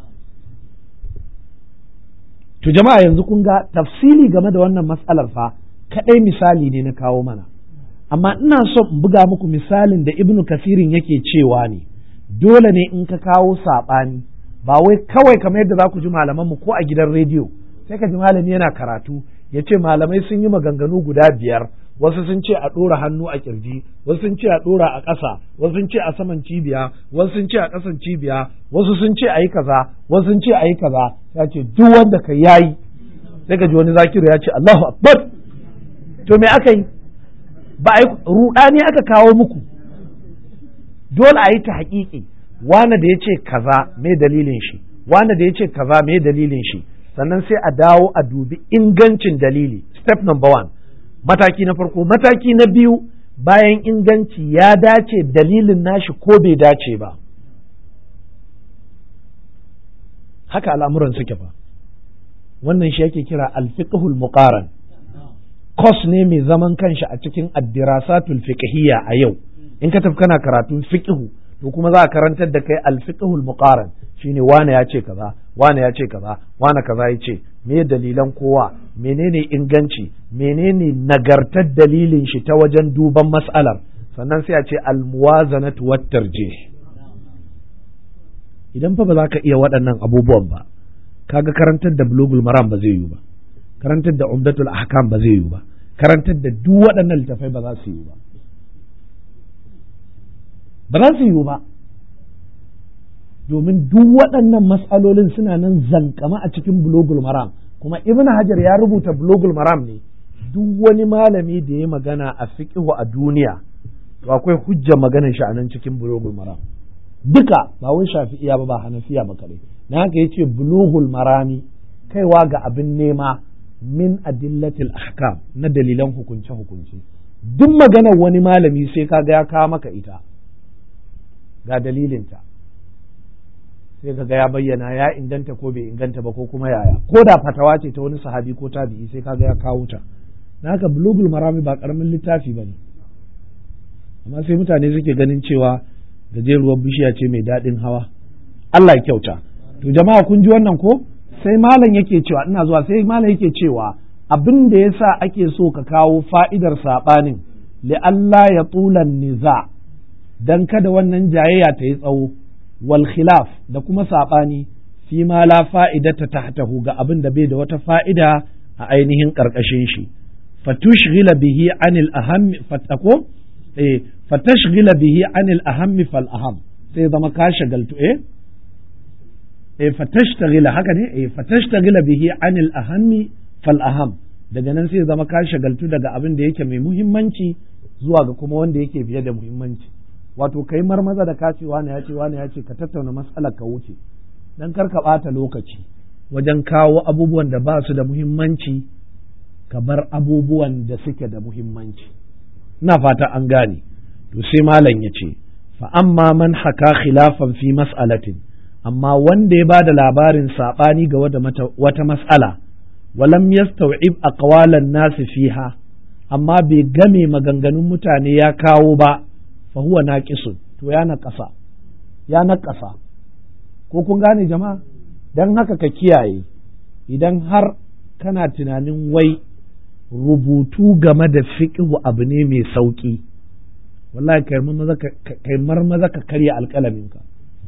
To jama'a yanzu kun ga tafsili game da wannan matsalar fa kaɗai misali ne na kawo mana, amma ina so in buga muku misalin da Ibnu Kasirin yake cewa ne dole ne in ka kawo saɓani, ba wai kawai kamar yadda za ku ji malamanmu ko a gidan rediyo sai ka ji malami yana karatu ya ce malamai sun yi maganganu guda 5 wasu sun ce a ɗora hannu a kirji, wasu sun ce a ɗora a ƙasa, wasu sun ce a saman cibiya, wasu sun ce a ƙasan cibiya, wasu sun ce a yi kaza, wasu sun ce a yi kaza. Ya ce duk wanda ka yayi, sai ka ji wani zakiru ya ce Allahu Akbar. To me aka yi? Ba a yi ruɗani aka kawo muku. Dole a yi ta haƙiƙi. Wane da ya ce kaza me dalilin shi, wane da ya ce kaza me dalilin shi, sannan sai a dawo a dubi ingancin dalili. Step number 1, mataki na farko. Mataki na biyu, bayan inganci ya dace dalilin nashi ko bai dace ba. Haka al'amuran suke fa. Wannan shi yake kira al-fiqhul muqaran. Course ne mai zaman kanshi a cikin ad-dirasatul fiqhiyya a yau. In ka tafi kana karatun fiqhu, to kuma za a karantar da kai al-fiqhul muqaran. Shine wane ya ce kaza, wane ya ce kaza, wane kaza ya ce, me dalilan kowa, menene inganci, menene nagartar dalilin shi ta wajen duban mas'alar, sannan sai a ce al-muwazanatu wat tarjih. Idan fa ba za ka iya waɗannan abubuwan ba, kaga karantar da bulugul maram ba zai yi ba, karantar da umdatul ahkam ba zai yi ba, karantar da duk waɗannan littafai ba za su yi ba, ba za su yi ba, domin duk waɗannan mas'alolin suna nan zankama a cikin bulugul maram. Kuma ibn hajar ya rubuta bulugul maram ne, duk wani malami da ya magana a fiqhu a duniya to akwai hujjar maganar shi a nan cikin bulugul maram duka, ba wai shafi'iya ba hanafiya ba kare. Na haka yace bulugul marami, kaiwa ga abin nema min adillatil ahkam, na dalilan hukunce hukunce. Duk maganar wani malami sai kaga ya kawo maka ita ga dalilinta, sai kaga ya bayyana ya inganta ko bai inganta ba ko kuma yaya, ko da fatawa ce ta wani sahabi ko tabi'i sai kaga ya kawo ta. Na haka bulugul marami ba karamin littafi bane, amma sai mutane suke ganin cewa gajeruwar bishiya ce mai daɗin hawa. Allah ya kyauta. To jama'a kun ji wannan ko? Sai malam yake cewa, ina zuwa, sai malam yake cewa abin da yasa ake so ka kawo fa'idar saɓanin li'alla ya tulan niza, dan kada wannan jayayya ta yi tsawo, wal khilaf, da kuma saɓani fi ma la fa'idata tahtahu, ga abin da bai da wata fa'ida a ainihin ƙarƙashin shi. Fatushghila bihi anil ahammi fatako fatashghila bihi anil ahammi fal aham, sai zama ka shagaltu fatashtaghila, haka ne fatashtaghila bihi anil ahammi fal aham, daga nan sai zama ka shagaltu daga abin da yake mai muhimmanci zuwa ga kuma wanda yake biye da muhimmanci. Wato kai marmaza da ka ce wani ya ce wani ya ce, ka tattauna matsalar ka wuce, dan kar ka ɓata lokaci wajen kawo abubuwan da ba su da muhimmanci, ka bar abubuwan da suke da muhimmanci. Ina fata an gane. To sai malam ya ce, fa amma man haka khilafan fi mas'alatin, amma wanda ya ba da labarin saɓani ga wata mas'ala, walam yastaw'ib aqwalan nasi fiha, amma bai game maganganun mutane ya kawo ba, fa huwa naqisun, to ya naƙasa. Ko kun gane jama'a? Dan haka ka kiyaye, idan har kana tunanin wai rubutu game da fiqhu abu ne mai sauki, wallahi kai marmaza ka karya alƙalaminka.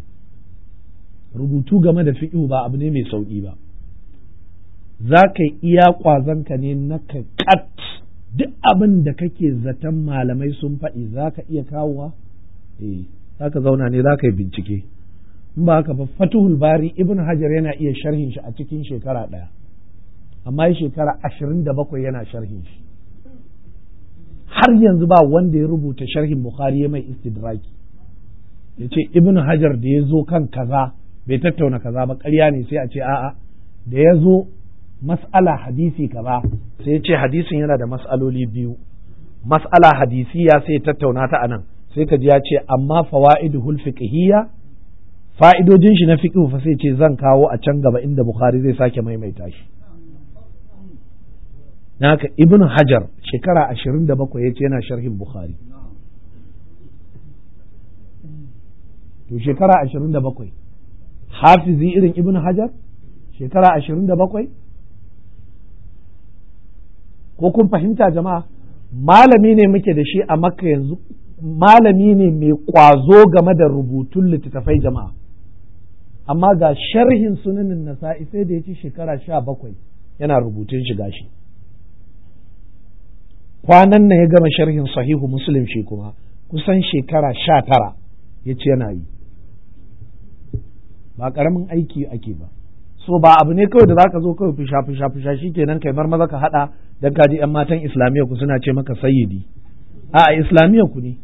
Rubutu game da fiqhu ba abu ne mai sauki ba. Za ka iya ƙwazonka ne na ka kat duk abin da kake zaton malamai sun faɗi za ka iya kawowa? Za ka zauna ne za ka yi bincike. In ba haka ba, Fatuhul Bari Ibn Hajar yana iya sharhin shi a cikin shekara ɗaya, amma ya shekara 27 yana sharhin shi. Har yanzu ba wanda ya rubuta sharhin Bukhari ya mai istidraki, ya ce Ibn Hajar da ya zo kan kaza bai tattauna kaza ba, ƙarya ne, sai a ce a'a, da ya zo mas'ala hadisi kaza sai ya ce hadisin yana da mas'aloli biyu, mas'ala hadisiya sai ya tattauna ta anan, sai ka ji ya ce amma fawaiduhul fiqhiyya, fa'idojin shi na fiqhu fa sai ce zan kawo a can gaba inda Bukhari zai sake maimaita shi. Na haka Ibn Hajar shekara 27 ya ce yana sharhin Bukhari. To shekara 27, hafizi irin Ibn Hajar shekara 27? Ko kun fahimta jama'a? Malami ne muke da shi a Makka yanzu, malami ne mai ƙwazo game da rubutun littattafai jama'a, amma ga sharhin sunanin Nasa'i sai da ya ci shekara 17 yana rubutun shi gashi. kwanan nan ya gama sharhin sahihu muslim shi kuma kusan shekara 19 ya ce yana yi, ba ƙaramin aiki ake ba. So ba abu ne kawai da za ka zo kawai fusha shi kenan kai maza ka haɗa don kaji 'yan matan islamiyya ku suna ce maka sayyidi, a islamiyya ku ne.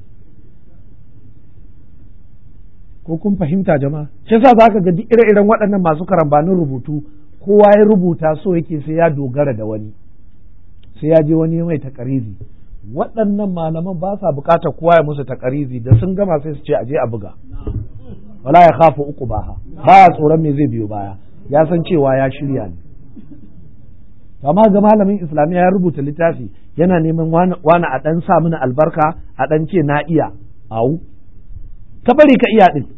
Ko kun fahimta jama'a? Shi yasa za ka ga duk ire-iren waɗannan masu karambanin rubutu kowa ya rubuta so yake sai ya dogara da wani, sai ya je wani mai takarizi. Waɗannan malaman ba sa buƙatar kowa ya musu takarizi, da sun gama sai su ce aje a buga. Wala ya khafu uku baha, ba ya tsoron me zai biyo baya, ya san cewa ya shirya ne. Amma ga malamin islamiyya ya rubuta littafi yana neman wani a ɗan sa mini albarka, a ɗan ce na iya, au ka bari ka iya ɗin.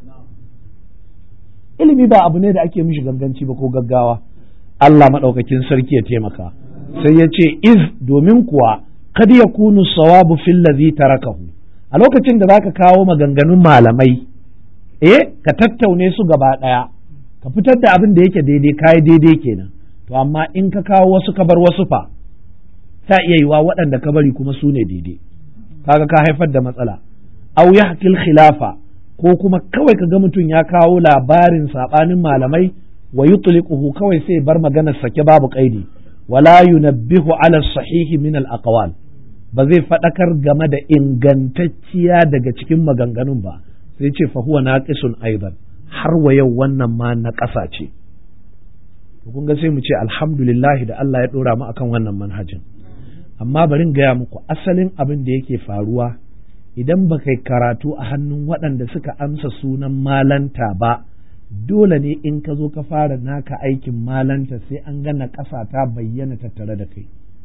Ilimi ba abu ne da ake mishi ganganci ba ko gaggawa. Allah maɗaukakin sarki ya taimaka. Sai ya ce iz, domin kuwa kad yakunu sawabu fil ladhi tarakahu, a lokacin da zaka kawo maganganun malamai ka tattaune su gaba ɗaya ka fitar da abin da yake daidai kai daidai kenan. To amma in ka kawo wasu ka bar wasu fa, ta iya yiwa waɗanda ka bari kuma su ne daidai, kaga ka haifar da matsala. Aw yahkil khilafa, ko kuma kawai ka ga mutum ya kawo labarin saɓanin malamai wa yutliquhu, kawai sai bar maganar sake babu kaidi, wala yunabbihu ala sahihi min al aqwal, ba zai faɗakar game da ingantacciya daga cikin maganganun ba, sai ce fa huwa naqisun aidan, har wa yau wannan ma na ƙasa ce. Kun ga sai mu ce alhamdulillah da Allah ya ɗora mu akan wannan manhajin. Amma bari in gaya muku asalin abin da yake faruwa idan ba kai karatu a hannun waɗanda suka amsa sunan malanta ba, dole ne in ka zo ka fara naka aikin malanta sai an gana ƙasa ta bayyana tattare da kai.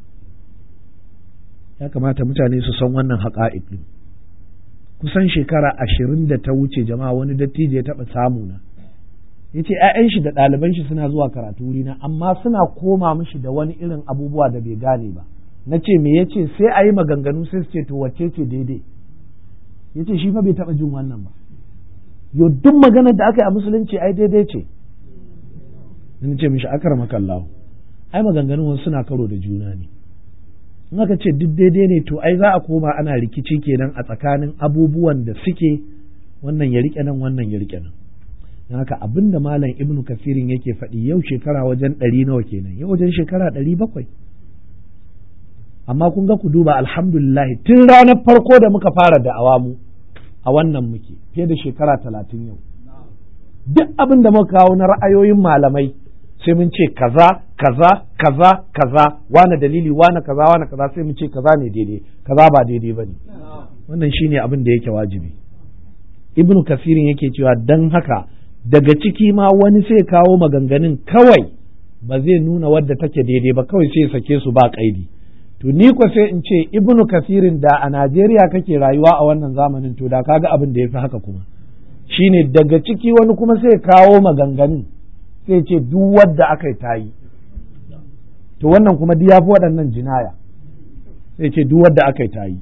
Ya kamata mutane su san wannan haƙa'iq ɗin. Kusan shekara 20 da ta wuce jama'a wani dattijo ya taɓa samuna, ya ce ‘ya'yan shi da ɗaliban shi suna zuwa karatu wurina, amma suna koma mishi da wani irin abubuwa da bai gane ba. Na ce me ya ce, sai a yi maganganu sai su ce to wacce ce daidai. Ya ce shi fa bai taɓa jin wannan ba. Yo duk maganar da aka yi a musulunci ai daidai ce. Na ce mishi akramaka Allah, ai maganganun wasu suna karo da juna ne. In aka ce duk daidai ne to ai za a koma ana rikici kenan a tsakanin abubuwan da suke wannan ya rike nan wannan ya rike nan. Don haka abinda malam Ibn Kathirin yake faɗi yau shekara wajen 100 nawa kenan, yau wajen shekara 700. Amma kun ga ku duba alhamdulillah tun ranar farko da muka fara da'awa mu a wannan muke fiye da shekara 30 yau. Duk abin da muka kawo na ra'ayoyin malamai sai mun ce kaza wane dalili wane kaza sai mun ce kaza ne daidai kaza ba daidai bane. Wannan shine abin da yake wajibi. Ibn Kathirin yake cewa dan haka daga ciki ma wani sai kawo maganganun kawai ba zai nuna wadda take daidai ba, kawai sai sake su ba kaidi. To ni ko sai in ce Ibn Kathirin da a Najeriya kake rayuwa a wannan zamanin to da kaga abin da yafi haka kuma shine daga ciki wani kuma sai kawo maganganun sai ce duk wadda aka yi tayi, to wannan kuma duk yafi waɗannan jinaya, sai ce duk wadda aka yi tayi.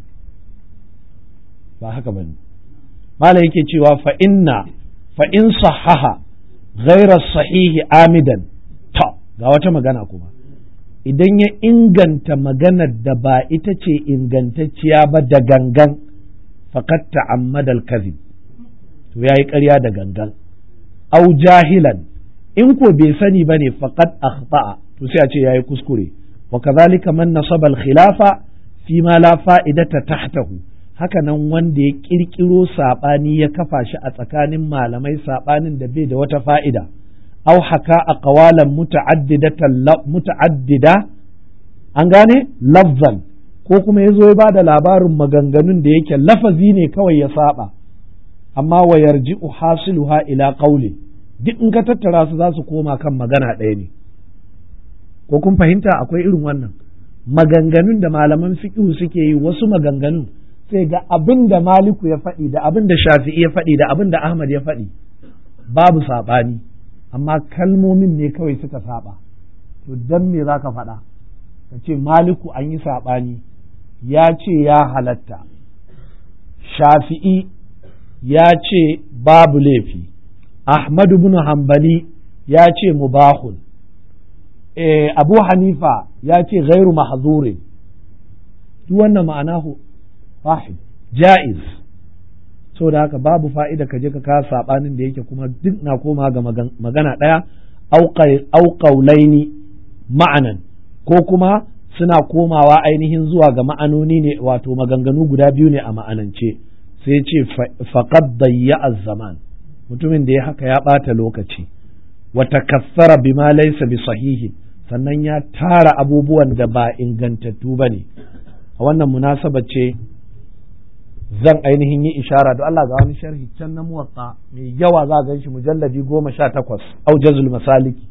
Ba haka bane. Malam yake cewa fa in sahaha ghayra sahihi amidan, to ga wata magana kuma idan ya inganta maganar da ba ita ce ingantacciya ba da gangan, faqad ta'ammada al-kadhib, to yayi ƙarya da gangan. Au jahilan, in ko bai sani bane faqad akhta'a, to sai a ce yayi kuskure. Wa kadhalika man nasaba al-khilafa fi ma la fa'idata tahtahu, haka nan wanda ya kirkiro sabani ya kafa shi a tsakanin malamai, sabanin da bai da wata fa'ida. Aw haka aqwalan muta'addida, an gane lafzan, ko kuma yazo ya bada labarin maganganun da yake lafazi ne kawai ya saba, amma wa yarji'u hasiluha ila qawli, duk in ka tattara su za su koma kan magana ɗaya ne. Ko kun fahimta akwai irin wannan maganganun da malaman fiqh suke yi, wasu maganganun sai ga abin da Maliku ya faɗi da abin da Shafi'i ya faɗi da abin da Ahmad ya faɗi babu saɓani, amma kalmomin ne kawai suka saba. To dan me za ka faɗa ka ce Maliku an yi saɓani ya ce ya halatta, Shafi'i ya ce babu laifi, Ahmadu bin Hanbali ya ce mubahun, Abu Hanifa ya ce ghairu mahzurin, duk wannan ma'anahu wahid ja'iz. So da haka babu fa'ida ka je ka kawo sabanin da yake kuma duk na koma ga magana ɗaya au qaulaini ma'anan, ko kuma suna komawa ainihin zuwa ga ma'anoni ne, wato maganganu guda biyu ne a ma'anance. Sai ce faqad dayya az-zaman, mutumin da ya haka ya ɓata lokaci. Wa takassara bima laysa bi sahihi, sannan ya tara abubuwan da ba ingantattu bane. A wannan munasaba ce zan ainihin yi ishara da Allah ga wani sharhi can na Muwatta mai yawa, za ga shi mujalladi 18 Aujazul Masaliki,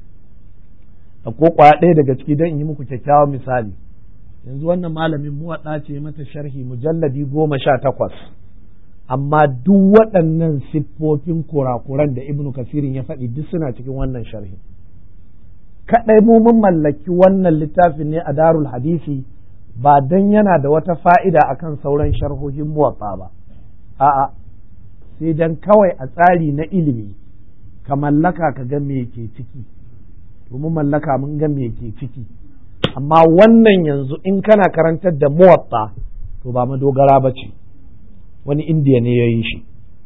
ko kwaya ɗaya daga ciki don in yi muku kyakkyawan misali. Yanzu wannan malamin Muwatta ce mata sharhi mujalladi 18, amma duk waɗannan siffofin kurakuran da Ibnu Kasirin ya faɗi duk suna cikin wannan sharhi. Kaɗai mu mun mallaki wannan littafin ne a Darul Hadisi ba don yana da wata fa'ida akan sauran sharhohin Muwatta ba, a'a, sai don kawai a tsari na ilimi ka mallaka ka ga me ke ciki, domin mallaka mun ga me ke ciki. Amma wannan yanzu in kana karantar da Muwatta to ba madogara ba ce, wani indiya ne ya yi shi.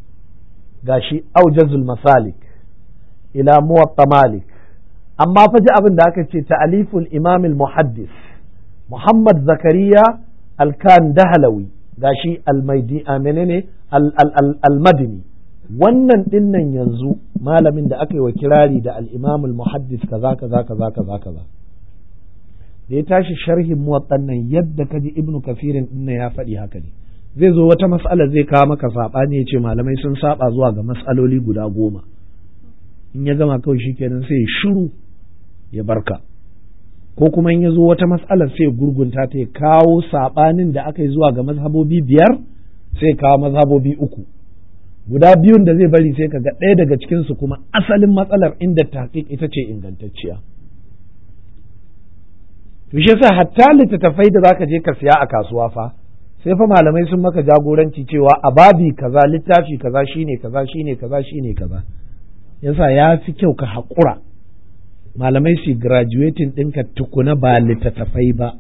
Gashi Aujazul Masalik ila Muwatta Malik, amma fa ji abin da aka ce ta'aliful Imam al-Muhaddis Muhammad Zakariya Alkan Dahlawi, gashi menene al-Madini. Wannan dinnan yanzu malamin da aka yi wa kirari da al-Imam al-Muhaddis kaza kaza kaza kaza kaza, da ya tashi sharhin Muwatta nan yadda kaji Ibnu Kafirin dinnan ya faɗi haka ne. Zai zo wata mas'ala zai kawo maka saɓani, ya ce malamai sun saba zuwa ga mas'aloli guda 10. In ya gama kawai shikenan sai ya shiru ya barka. Ko kuma in ya zo wata mas'alar sai gurgunta ta, ya kawo saɓanin da aka yi zuwa ga mazhabobi 5, sai kawo mazhabobi 3. Guda biyun da zai bari sai kaga ɗaya daga cikinsu kuma asalin matsalar inda tahqiq ita ce ingantacciya. To shi yasa hatta littattafai da zaka je ka siya a kasuwa fa, sai fa malamai sun maka jagoranci cewa a babi kaza littafi kaza shine kaza shine kaza shine kaza. Yasa ya fi kyau ka haƙura malamai su graduating ɗinka tukuna ba littattafai ba.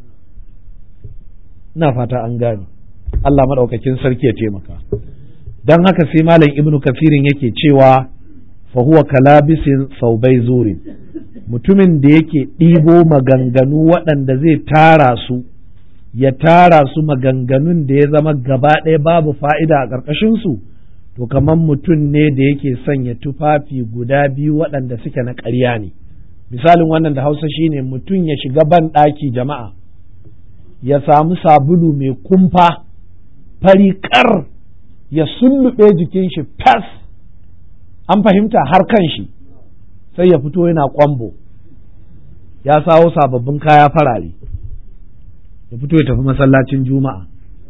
Ina fata an gane, Allah maɗaukakin sarki ya taimaka. Don haka sai malam Ibnu Kafirin yake cewa fa huwa kalabisin saubai zurin, mutumin da yake ɗibo maganganu waɗanda zai tara su, ya tara su maganganun da ya zama gaba ɗaya babu fa'ida a ƙarƙashinsu, to kamar mutum ne da yake sanya tufafi guda biyu waɗanda suke na ƙarya ne. Misalin wannan da Hausa shine mutum ya shiga ban ɗaki jama'a, ya samu sabulu mai kumfa fari ƙar, ya sulluɓe jikin shi fas, an fahimta, har kan shi, sai ya fito yana ƙwambo, ya sawo sababbin kaya farare, ya fito ya tafi masallacin Juma'a,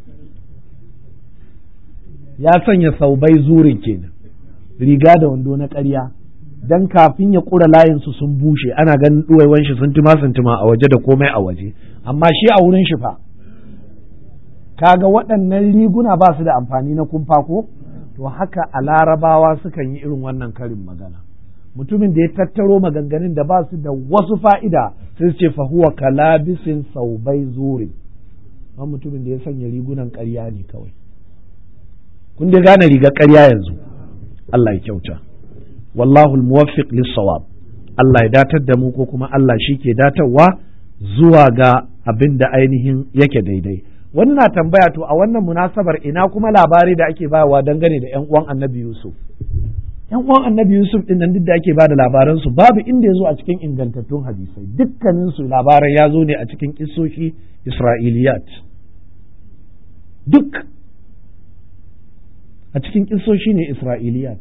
ya sanya saubai zurin kenan, riga da wando na ƙarya, dan kafin ya ƙura layinsu sun bushe, ana ganin ɗuwaiwan shi sun tuma a waje da komai a waje, amma shi a wurin shi fa kaga waɗannan riguna ba su da amfani na kumfa ko? To haka a Larabawa sukan yi irin wannan karin magana. Mutumin da ya tattaro maganganun da ba su da wasu fa'ida sai su ce fa huwa kalabisin saubai zuri, amma mutumin da ya sanya rigunan ƙarya ne kawai. Kun dai gane rigar ƙarya yanzu. Allah ya kyauta. Wallahu al-muwaffiq lis-sawab. Allah ya datar da mu, ko kuma Allah shi ke datarwa zuwa ga abin da ainihin yake daidai. Wani na tambaya, to a wannan munasabar ina kuma labari da ake bayarwa dangane da ƴan uwan Annabi Yusuf? Ƴan uwan Annabi Yusuf din nan duk da ake bada labaran su babu inda ya zo a cikin ingantattun hadisai. Dukkanin su labaran ya zo ne a cikin kissoshi Isra'iliyat. Duk a cikin kissoshi ne Isra'iliyat.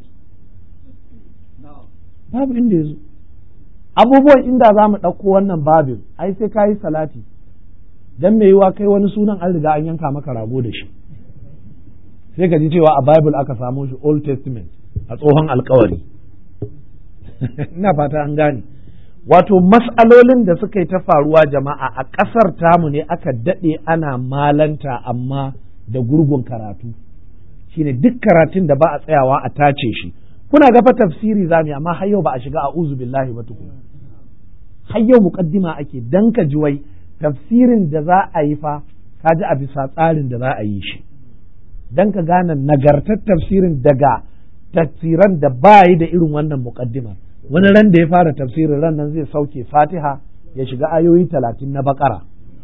Babu inda ya zo. Abubuwan inda za mu ɗauko wannan babin, ai sai ka yi salati. Dan mai yiwa kai wani sunan an riga an yanka maka rago da shi, sai ka ji cewa a Bible aka samu shi, Old Testament, a tsohon alkawari. Ina fata an gane. Wato mas'alolin da suka yi ta faruwa jama'a a ƙasar tamu ne aka daɗe ana malanta, amma da gurgun karatu, shine duk karatun da ba a tsayawa a tace shi. Kuna gafa tafsiri zamu, amma har yau ba a shiga a'udhu billahi ba tukuna. Har yau muqaddima ake, dan ka ji wai tafsirin da za a yi fa ka ji a bisa tsarin da za a yi shi dan ka gane nagartar tafsirin daga tafsiran da ba yi da irin wannan muqaddimar. Wani ran da ya fara tafsirin ran nan zai sauke Fatiha ya shiga ayoyi 30 na Baqara.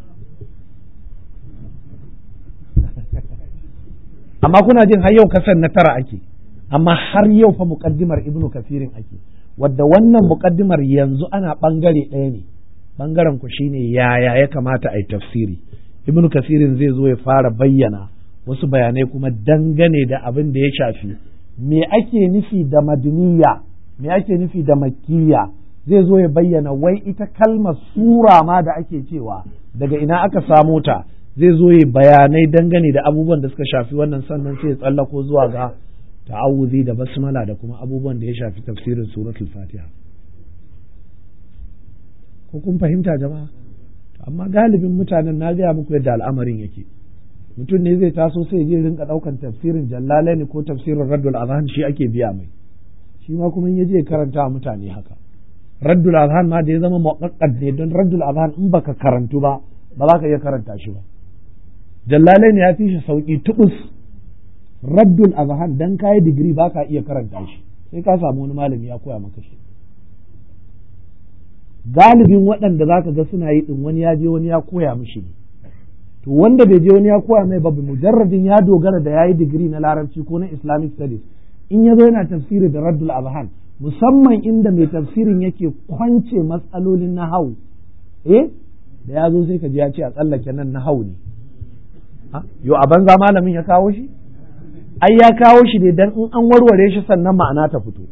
Amma kuna jin har yau kasan na tara ake, amma har yau fa muqaddimar Ibn Kathirin ake, wadda wannan muqaddimar yanzu ana bangare ɗaya ne, bangaren ku shine yaya ya kamata a yi tafsiri. Ibn Kathirin zai zo ya fara bayyana wasu bayanai kuma dangane da abin da ya shafi me ake nufi da madaniya, me ake nufi da makkiya. Zai zo ya bayyana wai ita kalmar sura ma da ake cewa daga ina aka samo ta, zai zo ya bayanai dangane da abubuwan da suka shafi wannan, sannan sai ya tsallako zuwa ga ta'awuzi da basmala da kuma abubuwan da ya shafi tafsirin suratul Fatiha. Ko kun fahimta jama'a? Amma galibin mutanen na gaya muku yadda al'amarin yake. Mutum ne zai taso sai je rinka daukan tafsirin Jallalaini ko tafsirin Raddul Adhan, shi ake biya mai. Shi ma kuma in yaje karanta wa mutane haka. Raddul Adhan ma da ya zama muqaddad ne, don Raddul Adhan in baka karantu ba za ka iya karanta shi ba. Jallalaini ya fi shi sauki tubus. Raddul Adhan dan kai digiri ba ka iya karanta shi, sai ka samu wani malami ya koya maka shi. Galibin waɗanda za ka ga suna yi ɗin wani ya je wani ya koya mishi ne. To wanda bai je wani ya koya mai ba, mujarradin ya dogara da ya yi digiri na larabci ko na Islamic studies, in ya zo yana tafsiri da Raddul Adhan, musamman inda mai tafsirin yake kwance matsalolin nahawu, da ya zo sai ka ji ya ce a tsallake nan nahawu ne. Yo a banza malamin ya kawo shi? Ai ya kawo shi ne dan in an warware shi sannan ma'ana ta fito.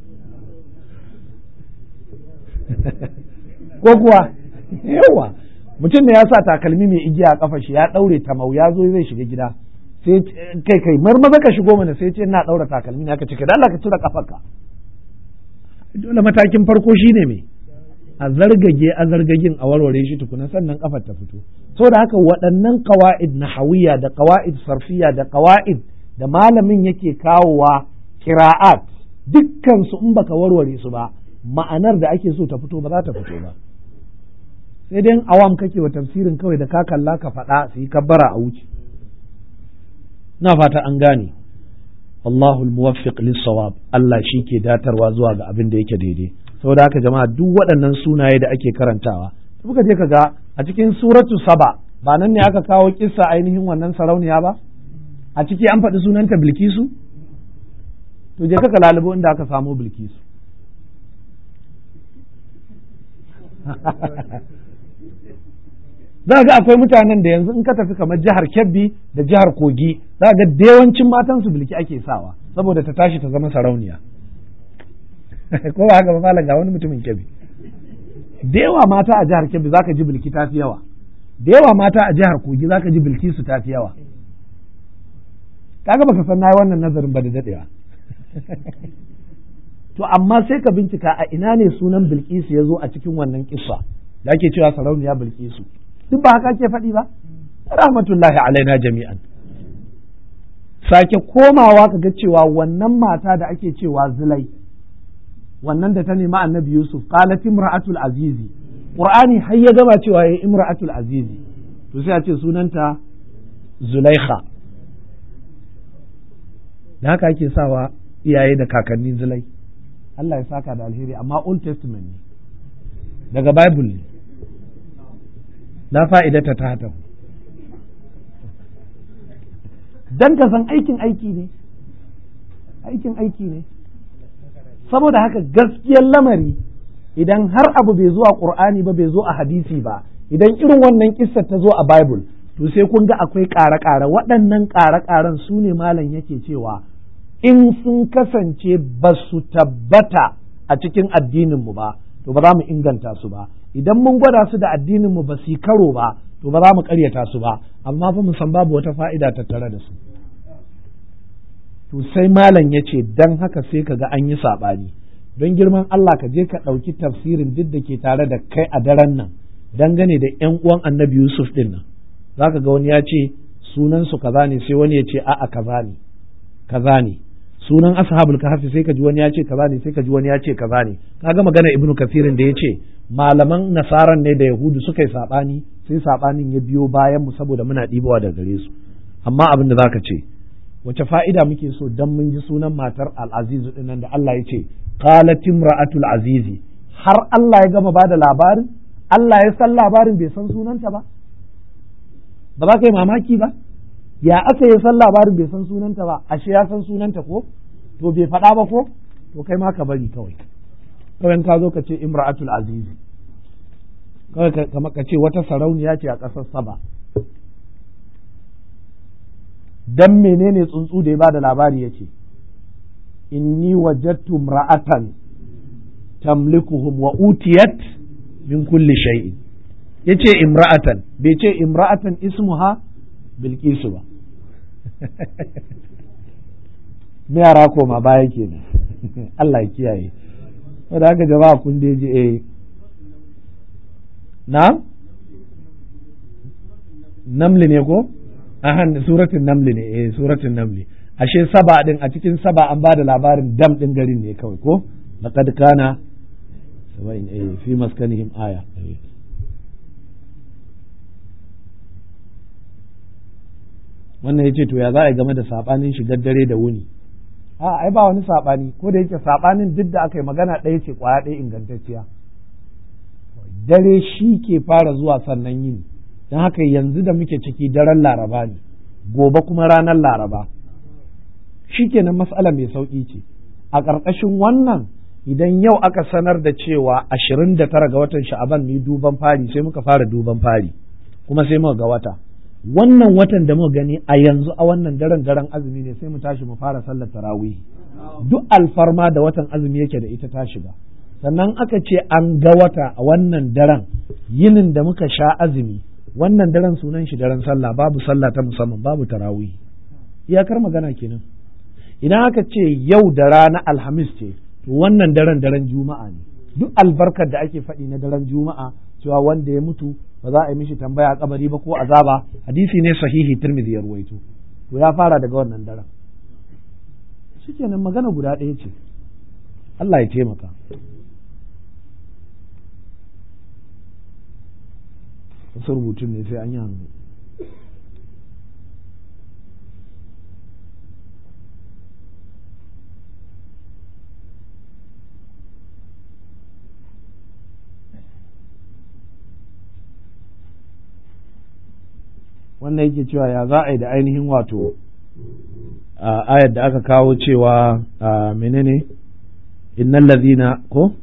Ko kuwa yawa mutum ne ya sa takalmi mai igiya a kafa shi, ya daure tamau, ya zo zai shiga gida, sai kai marmaza ka shigo mana, sai ce ina daura takalmi, aka ce ka da Allah ka tura kafarka. Dole matakin farko shine me a zargagin a warware shi tukuna sannan kafar ta fito. Saboda haka waɗannan qawaid nahawiyya da qawaid sarfiyya da qawaid da malamin yake kawowa qira'at, dukkan su in baka warware su ba, ma'anar da ake so ta fito ba za ta fito ba. Sai dai awam kake wa tafsirin kawai da ka kalla ka faɗa su yi kabbara a wuce. Na fata an gane. Allahul muwaffiq lis-sawab, Allah shi ke datarwa zuwa ga abin da yake daidai. Saboda haka jama'a duk waɗannan sunaye da ake karantawa, muka je ka ga a cikin suratu Saba, ba nan ne aka kawo kissa ainihin wannan sarauniya ba? A ciki an faɗi sunanta Bilkisu? To je ka lalubo inda aka samu Bilkisu. Za ga akwai mutanen da yanzu in ka tafi kamar jihar Kebbi da jihar Kogi, za ga da yawancin matansu Bilki ake sawa saboda ta tashi ta zama sarauniya. Ko ba haka ba malam, ga wani mutumin Kebbi. Da yawa mata a jihar Kebbi za ka ji Bilki ta fi yawa. Da yawa mata a jihar Kogi za ka ji Bilkisu ta fi yawa. Kaga baka san nayi wannan nazarin ba da dadewa. To amma sai ka bincika a ina ne sunan Bilkisu ya zo a cikin wannan kissa da ake cewa sarauniya Bilkisu. Duk ba haka ke faɗi ba? Rahmatullahi alaina jami'an. Sake komawa ka ga cewa wannan mata da ake cewa Zulai, wannan da ta nemi Annabi Yusuf, qalat imra'atul azizi. Qur'ani har ya gama cewa yayi imra'atul azizi. To sai a ce sunanta Zulaikha. Da haka ake sawa iyaye da kakanni Zulai. Allah ya saka da alheri, amma Old Testament ne. Daga Bible ne. La fa'idata ta hata. Dan ka san aikin aiki ne. Aikin aiki ne. Saboda haka gaskiyar lamari, idan har abu bai zo a Qur'ani ba, bai zo a hadisi ba, idan irin wannan kissar ta zo a Bible, to sai kun ga akwai ƙare-ƙare. Waɗannan ƙare-ƙaren su ne malam yake cewa in sun kasance ba su tabbata a cikin addininmu ba, to ba za mu inganta su ba. Idan mun gwada su da addininmu ba su yi karo ba, to ba za mu ƙaryata su ba, amma fa mu san babu wata fa'ida tattare da su. To sai malam ya ce don haka sai ka ga an yi saɓani. Don girman Allah ka je ka ɗauki tafsirin duk da ke tare da kai a daren nan dangane da ‘yan uwan Annabi Yusuf ɗin nan. Za ka ga wani ya ce sunansu kaza ne, sai wani ya ce a'a kaza ne. Sunan ashabul kahfi sai ka ji wani ya ce kaza ne, sai ka ji wani ya ce kaza ne. Kaga magana Ibn Kathirin da ya ce malaman nasaran ne da yahudu suka yi saɓani, sai saɓanin ya biyo bayan mu saboda muna ɗibawa da gare su. Amma abin da zaka ce, wace fa'ida muke so dan mun ji sunan matar al-azizu dinnan da Allah ya ce qalat imra'atul azizi, har Allah ya gama bada labarin, Allah ya san labarin bai san sunanta ba za ka yi mamaki ba? Ya aka yi san labarin bai san sunanta ba, ashe ya san sunanta ko? To bai faɗa ba ko? To kai ma ka bari kawai ka zo ka ce imra'atul azizi, kawai ka ce wata sarauniya ce a ƙasar Saba. Dan menene tsuntsu da ya bada labari ya ce inni wajadtu imra'atan tamlikuhum wa utiyat min kulli shay'in, yace imra'atan, bai ce imra'atan ismuha bilqisu ba. me yara koma baya kenan. Allah ya kiyaye. Wanda haka jama'a kun da je na namli ne ko? Suratun namli ne, suratun namli. Ashe Saba din, a cikin Saba an bada labarin dam din garin ne kawai ko? Laqad kana fi maskanihim aya. Wannan yace to ya za a yi game da sabanin shigar dare da wuni? Ai ba wani sabani, ko da yake sabanin duk da aka yi magana ɗaya ce kwaya ɗaya ingantacciya. Dare shi ke fara zuwa sannan yini. Don haka yanzu da muke ciki daren Laraba ne, gobe kuma ranar Laraba. Shi kenan mas'ala mai sauƙi ce. A ƙarƙashin wannan, idan yau aka sanar da cewa 29 ga watan Sha'aban mu duban fari, sai muka fara duban fari, kuma sai muka ga wata. Wannan watan da muka gani a yanzu a wannan daren azumi ne, sai mu tashi mu fara sallar tarawih. Duk alfarma da watan azumi yake da ita ta shiga. Sannan aka ce an ga wata a wannan daren, yinin da muka sha azumi, wannan daren sunan shi daren sallah, babu sallah ta musamman, babu tarawih. Iyakar magana kenan. Idan aka ce yau da rana Alhamis ce, to wannan daren Juma'a ne. Duk albarkar da ake faɗi na daren Juma'a, cewa wanda ya mutu ba za a yi mishi tambaya a kabari ba ko azaba, hadisi ne sahihi Tirmidhi ya ruwaito. To ya fara daga wannan daren. Shikenan magana guda ɗaya ce. Allah ya taimaka. Wasu rubutun ne sai an yi hannu. Wannan yake cewa ya za a yi da ainihin wato ayar da aka kawo cewa menene innal ladhina ko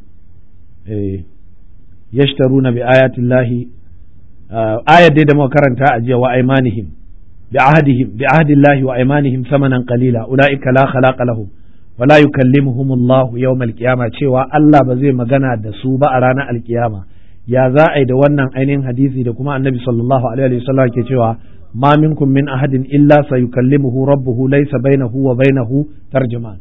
yashtaruna bi ayati llahi, ayar dai da muka karanta a jiya, wa aymanihim bi ahdi llahi wa aymanihim samanan qalila ulaika la khalaqa lahum wa la yukallimuhum Allahu yawm al-qiyamah, cewa Allah ba zai magana da su ba a ranar alkiyama. Ya za a yi da wannan ainihin hadisi da kuma annabi sallallahu alaihi wasallam ke cewa ma minkum min ahadin illa sayukallimuhu rabbuhu laysa bainahu wa bainahu tarjuman.